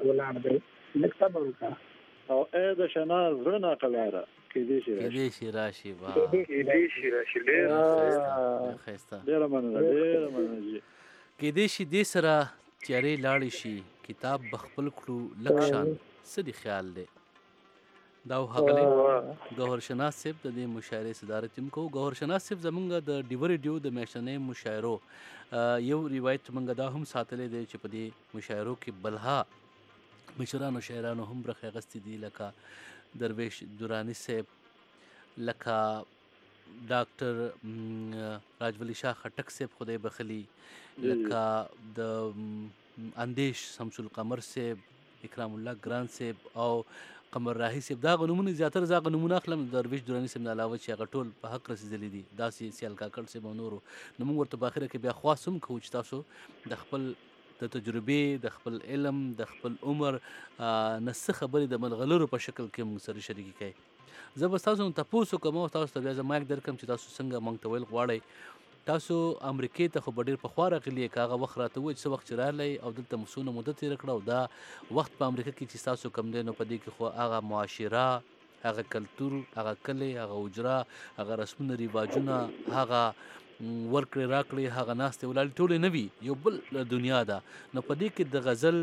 او اې د شنا زړه ناقلاره کېدې شي کېدې شي راشي واه کېدې شي راشي ډېر ښایسته ډېره مننه ډېره مننه کېدې شي دې سره تیارې لاړې شي کتاب به خپل کړو لږ شان څه دې خیال دی دا هغلی ګوهر شناس صاحب د دې مشاعرې صدارت هم کوو ګوهر شناس صاحب زمونږ د ډیو ریډیو د میاشتنۍ مشاعرو یو روایت موږ دا هم ساتلی دی چې په دې مشاعرو کې بلها مشرانو شاعرانو هم برخې اخیستې دي لکه درویش درانی صاحب لکه ډاکټر راجولی شاه خټک صاحب خدای بخلي لکه د اندیش شمس القمر صاحب اکرام الله ګران صاحب او قمر راهي صاحب دا غنومونه زیاتره زاغه نمونه اخلم درویش درانی صاحب نه علاوه چې هغه ټول په حق رسېدلي دي داسې سیال کاکړ صاحب او نورو نو موږ ورته په اخره کې بیا خواست هم کوو چې تاسو د خپل د تجربې د خپل علم د خپل عمر نه څه خبرې د ملغلرو په شکل کې موږ سره شریکې کړئ زه به تاسو نه تپوس وکړم او تاسو ته بیا زه مایک درکړم چې تاسو څنګه موږ ته ویل غواړئ تاسو امریکې ته خو به ډېر پخوا راغلي یې که هغه وخت راته ووایي چې څه وخت چې راغلی او دلته مو څونه موده تېره کړه او دا وخت په امریکا کې چې ستاسو کوم دی نو په دې کې خو هغه معاشره هغه کلتور هغه کلی هغه حجره هغه رسمونه رواجونه هغه ورکړې راکړې هغه ناستې ولاړې ټولې نه وي یو بل دنیا ده نو په دې کې د غزل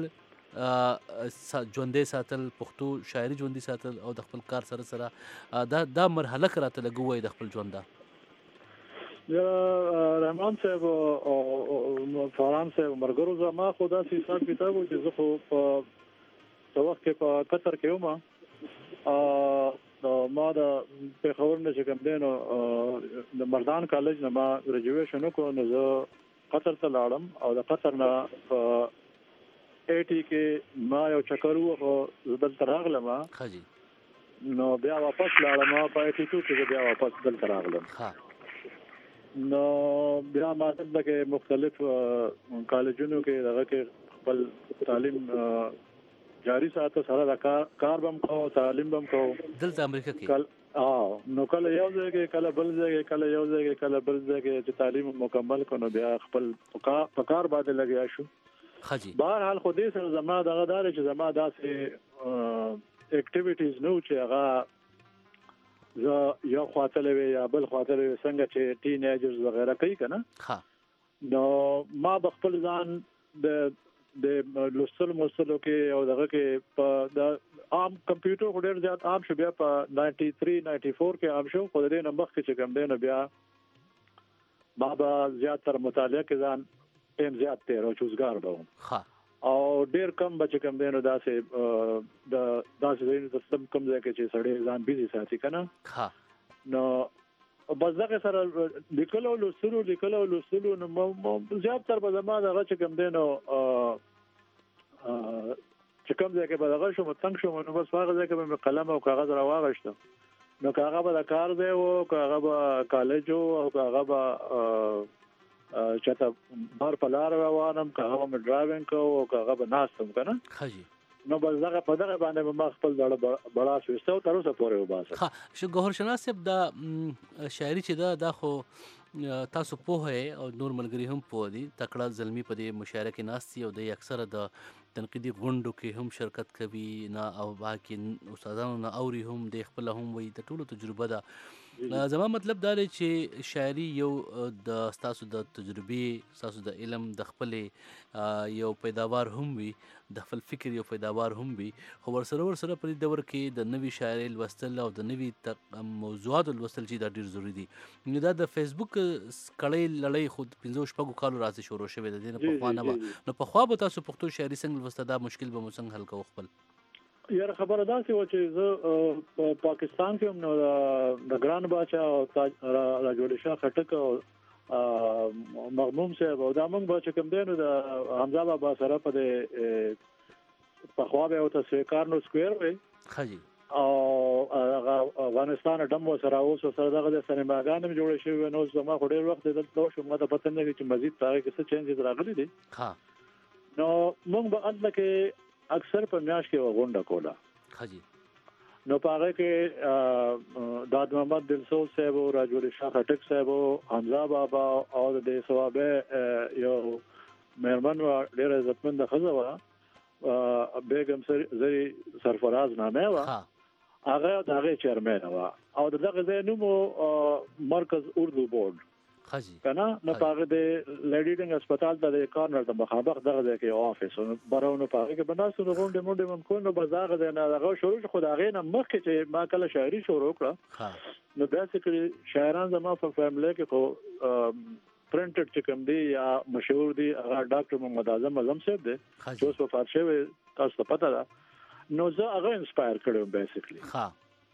ژوندی ساتل پښتو شاعري ژوندي ساتل او د خپل کار سره سره دا دا مرحله که راته لږ ووایي د خپل ژونده رحمان صاحب او فاران صاحب مرګرو زما خو داسې حساب کتاب و چې زه خو په وخت کې په قطر کې وم ما د پېښور نه چې کوم دی نو د مردان کالج نه ما ګریجویشن وکړو نو زه قطر ته لاړم او د قطر نه په ایټي کې ما یو چکر وکړو زه دلته راغلم نو بیا واپس لاړم په ایټي ټو کې بیا واپس دلته راغلم نو بیا ما دلته کې مختلف کالجونو کې دغه کې خپل تعلیم جاری ساته سره د کار بم کو تعلیم بم کو دلته امریکا کې اه نو کله یو ځای کې کله بل ځای کې کله یو ځای کې کله بل ځای کې چې تعلیم مکمل کړو بیا خپل پکار باندې لګیا شو خجی بهر حال خو دې سره زما دغه دار چې زما داسې اکټیویټیز نو چې هغه زه یو خاطر وي یا بل خاطر وي څنګه چې ټین ایجرز وغیرہ کوي کنه ها نو ما بخپل ځان د د لوستل موستلو کې او دغه کې په د عام کمپیوټر ډېر زیات عام شو بیا په نایන්ٽي تھری نایන්ټي فور کې عام شو خو د دې نمبر کې چې کوم دی نو بیا بابا زیات تر مطالعه کې ځان ټیم زیات تیر او چوزګار بوم ها او ډېر کم بچ کم دی نو داسې د داسې د سم کم ځای کې چې سړی ځان بيزي ساتي کنه ها نو بس دغه سره لیکلو لوستلو لیکلو لوستلو نو زیات تر به زما دغه چې کوم دی نو چې کوم ځای کې به دغه شو متنګ شو نو بس هغه ځای کې به قلم او کاغذ راواغشتم نو هغه به د کار دی او هغه به کالج او هغه به چاته بار په لار روانم هغه به ډرایوینګ کوو او هغه به ناستم کنه خجی نو بس دغه په دغه باندې ما خپل ډړ بڑا شوستو تر اوسه پورې وباسه ها شو ګوهر شناس صاحب دا شاعري چې دا دا خو تاسو په او نور ملګری هم په دي تکړه زلمی په دې مشاعره کې ناستي او د اکثره د تنقیدي غونډو کې هم شرکت کوي نه او باقي استادانو نه اوري هم د خپل هم وي د ټولو تجربه ده زما مطلب دا دی چې شاعري یو د ستاسو د تجربې ستاسو د علم د خپلې یو پیداوار هم وي د خپل فکر یو پیداوار هم وي خو ورسره ورسره په دې دور کې د نوي شاعرۍ لوستل او د نوي موضوعاتو لوستل چې دا ډېر ضروري دي نو دا د فیسبوک کړۍ لړۍ خو پنځو شپږو کالو راځي شروع شوې ده دې نه پخوا نه وه نو پخوا به تاسو پښتو شاعري څنګه لوسته دا مشکل به مو څنګه حل کوو خپل یاره خبره داسې وه چې زه پاکستان کې هم نو د ګران باچا او راجوړي شاه خټک او مغموم صاحب او دا موږ به چې کوم دی نو د حمزه بابا سره په د پخوا به ورته سویکارنو سکویر وی ښه جي او افغانستان ډم سره اوس سره دغه د سینماګان هم جوړې شوي نو زما خو ډېر وخت دلته شو ما ته پته نه وي چې مزید په هغې کې څه چینجز راغلي دي نو موږ به هلته کې اکثر په میاشت کې غونډه کوله ښه جي نو په هغه کې داد محمد دلسوز صاحب او راجوړي شاه خټک صاحب او حمزه بابا او د ثوابه یو مهربان و ډېر عزتمند ښځه وه بیگم زری سرفراز نامه وه هغه د هغې چیرمن وه او د دغه ځای نوم مرکز اردو بورډ کنه نو په هغه د لیډي ډنګ هسپتال ته د کارنر ته مخامخ دغه ځای کې یو افیس نو براونو په هغې کې به ناستو نو غونډې مونډې به م کول نو بس دغه ځای نه هغه شروع شو خو د هغې نه مخکې چې ما کله شاعري شروع کړه نو داسې کړي شاعران زما په فیملی کې خو پرنټډ چې کوم دی یا مشهور دی هغه ډاکټر محمد اعظم اعظم صاحب دی چې اوس وفات شوی تاسو ته پته ده نو زه هغه انسپایر کړی بیسیکلی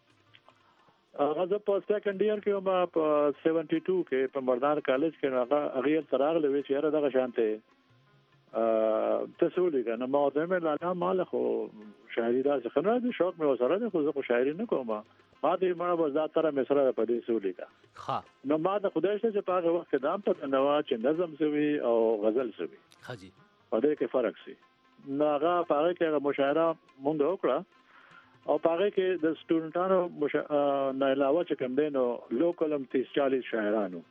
هغه زه په سیکنډ ایئر کې ما په سیونټي ټو کې په مردان کالج کې هغه هغې ته راغلی وی چې یاره دغه شانتې ته څه ولیکه نو ما ورته ویل لالا ماله خو شاعري داسې ښه نه دی شوق مې ورسره دی خو زه خو شاعري نه کوم ما ته یې مړه بس دا تره مې سره په دې څه ولیکه نو ما ته خدای شته چې په هغه وخت کې دا هم پته نه وه چې نظم څه وي او غزل څه وي په دې کې فرق سي نو هغه په هغه کې هغه مشاعره مونږ وکړه او په هغې کې د سټوډنټانو نه علاوه چې کوم دی نو لوکل هم تیس چالیس شاعرانو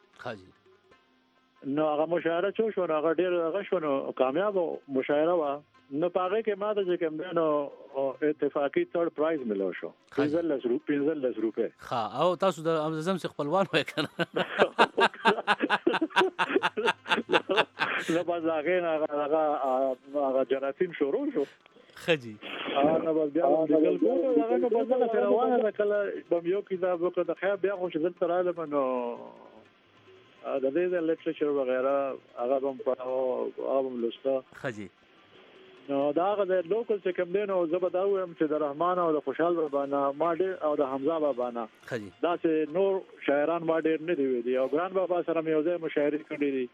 نو هغه مشاعره څو شو نو هغه ډېر هغه شو نو کامیاب مشاعره وه نو په هغې کې ما ته چې کوم دی نو اتفاقي تھرډ پرایز ملو شو پنځلس پنځلس روپۍ ښه او تاسو د اعظم څخه خپلوان وای که نه نو بس هغې نه هغه جراثیم شروع شو ښه جي نو بس بیا لیکل کوم هغه نو بس دغسې روانه ده کله به م یو کتاب وکړه د خیر بیا خو چې دلته رالم نو د دې د لټریچر وغیره هغه به م پړاو هغه به م لوسته ښه جي نو د هغه د لوکل چې کوم دی نو زه به دا ووایم چې د رحمان او د خوشحال بابا نه ما ډېر او د حمزه بابا نه داسې نور شاعران ما ډېر نه دي ویلي او ګران بابا سره مې یو ځای مشاعرې کړي دي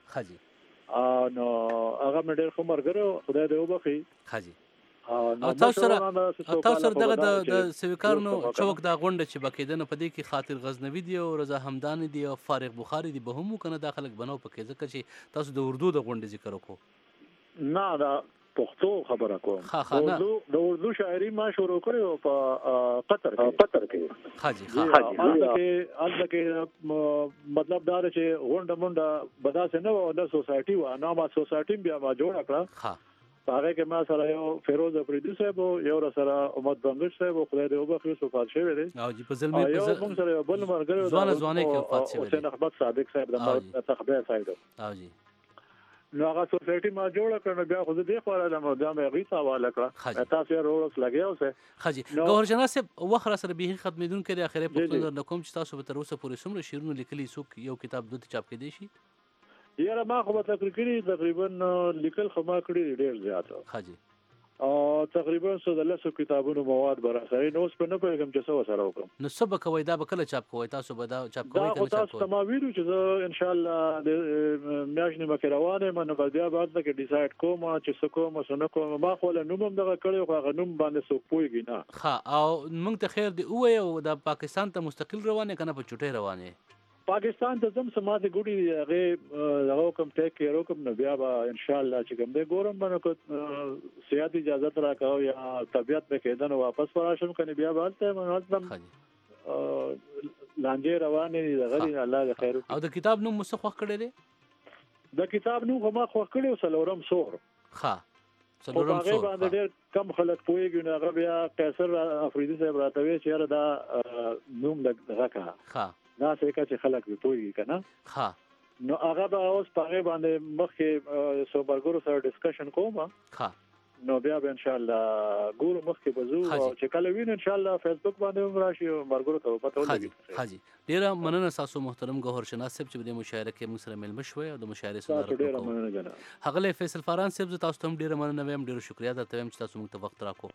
نو هغه مې ډېر ښه ملګری و خدای دې وبخي او تاسو سره تاسو سره دغه د سویکارنو چوک دا غونډه چې به کېده نو په دې کې خاطر غزنوي دی او رضا همداني دی او فارغ بخاري دی به هم و که نه دا خلک بنو پکې ځکه چې تاسو د اردو د غونډې ذکر وکړو نه دا پښتو خبره کوم د اردو شاعري ما شروع کړې په قطر کې قطر کې ښه جي ښه هلته کې مطلب دا دی چې غونډه مونډه به داسې نه وه دا سوسایټي وه نو ما سوسایټي بیا ما جوړه کړه په هغې کې ما سره یو فیروز افریدي صاحب یو را سره امت بنګش صاحب خدای دې وبخښي وفات شوی دی او جي په زلمي یو موږ سره یو بل ملګری ځوانه ځوانۍ کې وفات شوی دی حسین احمد صادق صاحب د تخبیر صاحب او جي نو هغه سوسایټي ما جوړه کړه نو بیا خو زه دې خوا رالم او بیا مې هغې ته حواله کړه تاسو یې روړس لګیا اوسئ ښه جي ګوهرجنا صاحب وخت را سره بیخي ختمېدونکی دی اخري پوښتنه درنه کوم چې تاسو به تر اوسه پورې څومره شعرونه لیکلي څوک یو کتاب دلته چاپ کېدی شي یاره ما خو به تقریبا تقریبا لیکل خو ما کړي ډېر زیات ښه جي او تقریبا څه د لسو کتابونو مواد به راسره نو اوس په نه پوهېږم چې څه ورسره وکړم نو څه به کوئ دا به کله چاپ کوئ تاسو به دا چاپ کوئ دا خو تاسو ته ما ویلو چې زه انشاءالله د میاشت نیمه کې روان یم نو بیا به هلته کې ډیسایډ کوم چې څه کوم څه نه کوم ما خو له نوم هم دغه کړی خو هغه نوم باندې څوک پوهېږي نه ښه او موږ ته خیر دې ووایه او دا پاکستان ته مستقل روان یې که نه په چوټۍ روان یې پاکستان ته ځم څه ماته ګوډي هغې هغه کوم ټیک کیر وکړم نو بیا به انشاءالله چې کوم دی ګورم به نو صحت اجازت راکوه یا طبیعت مې کېده نو واپس به راشم که نه بیا به هلته یم هلته هم لانجې روانې دي دغه دي الله دې خیر وکړي او د کتاب نوم مو څه خوښ کړی دی د کتاب نوم خو ما خوښ کړی و څلورم سور ښه څلورم هغه باندې ډېر کم خلک پوهیږي نو هغه بیا قیصر افریدي صاحب راته وی چې یاره دا نوم لږ کا ها دا څه چې خلک پوهیږي کنه ها نو هغه به اوس هغه باندې مخکې سوبرګورو سره ډسکشن کوم ها نو بیا به ان شاء الله ګورو مخکې بزو او چې کله وین ان شاء الله فیسبوک باندې راشي او مرګورو ته پته ولګي حاجی ډیره مننه تاسو محترم گوهر شناس صاحب چې د مشاعره کې موږ سره ملمه شوي او د مشاعره صدارت ډیره مننه جناب هغه فیصل فاران صاحب تاسو ته ډیره مننه وایم ډیره شکریا درته وایم چې تاسو موږ ته وخت راکو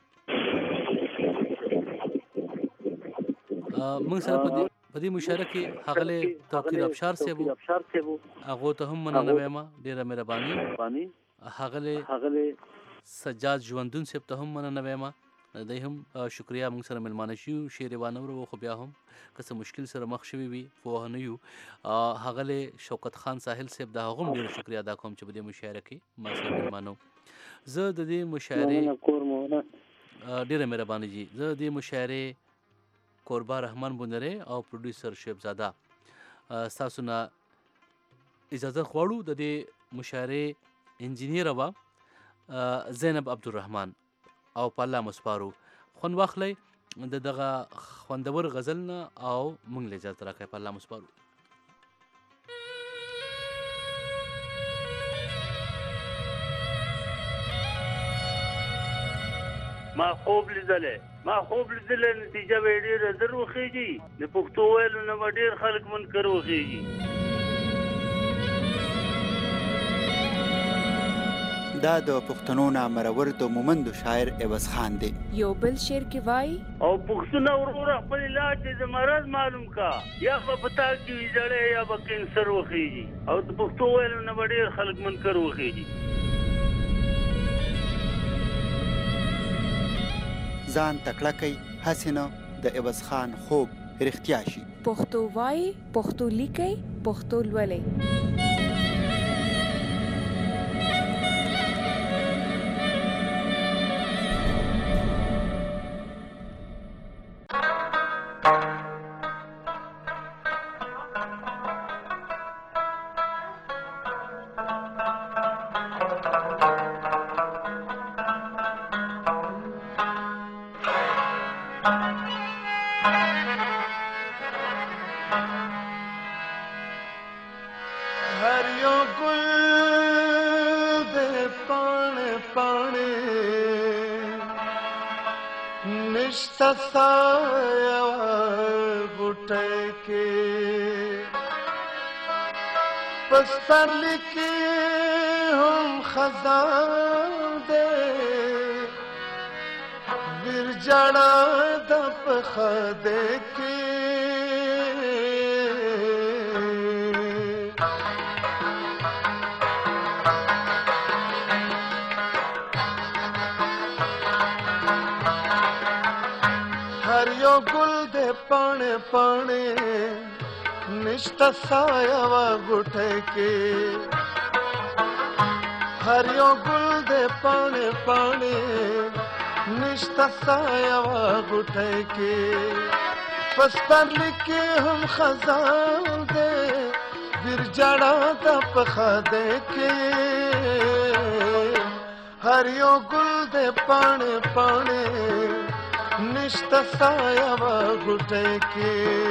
موږ سره په دې مشاعره کې هغه توقیر ابشار صاحب هغه ته هم مننه وایم ډیره مهرباني هغه سجاد ژوندون صاحب ته هم مننه وایم دای هم شکریا موږ سره ملمانه شو شعر وانورو خو بیا هم که مشکل سره مخ شوي وي پوه نه یو هغه شوکت خان ساحل صاحب دا هم ډیر شکریا ادا کوم چې په دې مشاعره کې ما سره ملمانو زه د دې مشاعره ډیره مهرباني جی زه د دې مشاعره قربا رحمان بندره او پروډوسر شیبزاده تاسو نه اجازه غواړو د دې مشاعره انجینیر وا زینب عبدالرحمن او پالا مسپارو خون واخلی د دغه خوندور غزل نه او مونږ له اجازه راکړئ پالا مسپارو ما خوب لیدلې ما خوب لیدلې نتیجه به ډېره زر وخیږي د پښتو ویلو نه به ډېر خلک منکر وخیږي دا د پښتنو نامرور د مومندو شاعر عوض خان دی یو بل شعر کې وای او پښتون ورور خپل علاج د مرض معلوم کا یا په پتا کې ویځړې یا به کینسر وخیږي او د پښتو ویلو نه ډېر خلک منکر وخیږي ځان تکړه کوي هسې نه د عوض خان خوب رښتیا شي پښتو وای پښتو لیکي پښتو لولي پستر لکی هم خزان دے برجڑا دپ خدے کی ہر یو گل دے پانے پانے نشتا سایہ وا گھٹے کے ہریو گل دے پانے پانے نشتا سایہ وا گھٹے کے پس پر لکے ہم خزان دے برجڑا دپ خدے کے ہریو گل دے پانے پانے نشتا سایہ وا گھٹے کے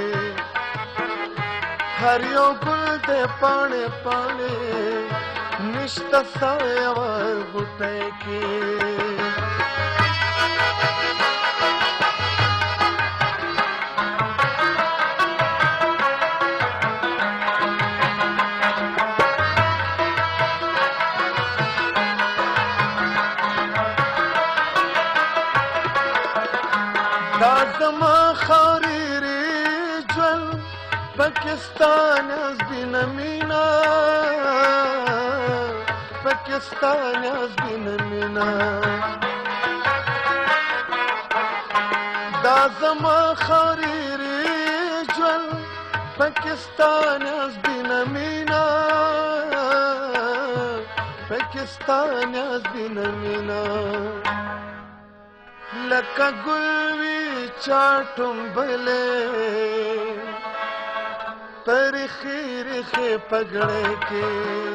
ہریو گل دے پانے پانے نشتا سایہ ور گھٹے کے دازما خاری ری جل پاکستان از بین مینا پاکستان از بین مینا دا زما خریری جل پاکستان از بین مینا پاکستان از بین مینا لکا گلوی چاٹم بلے پر خیر خے پگڑے کے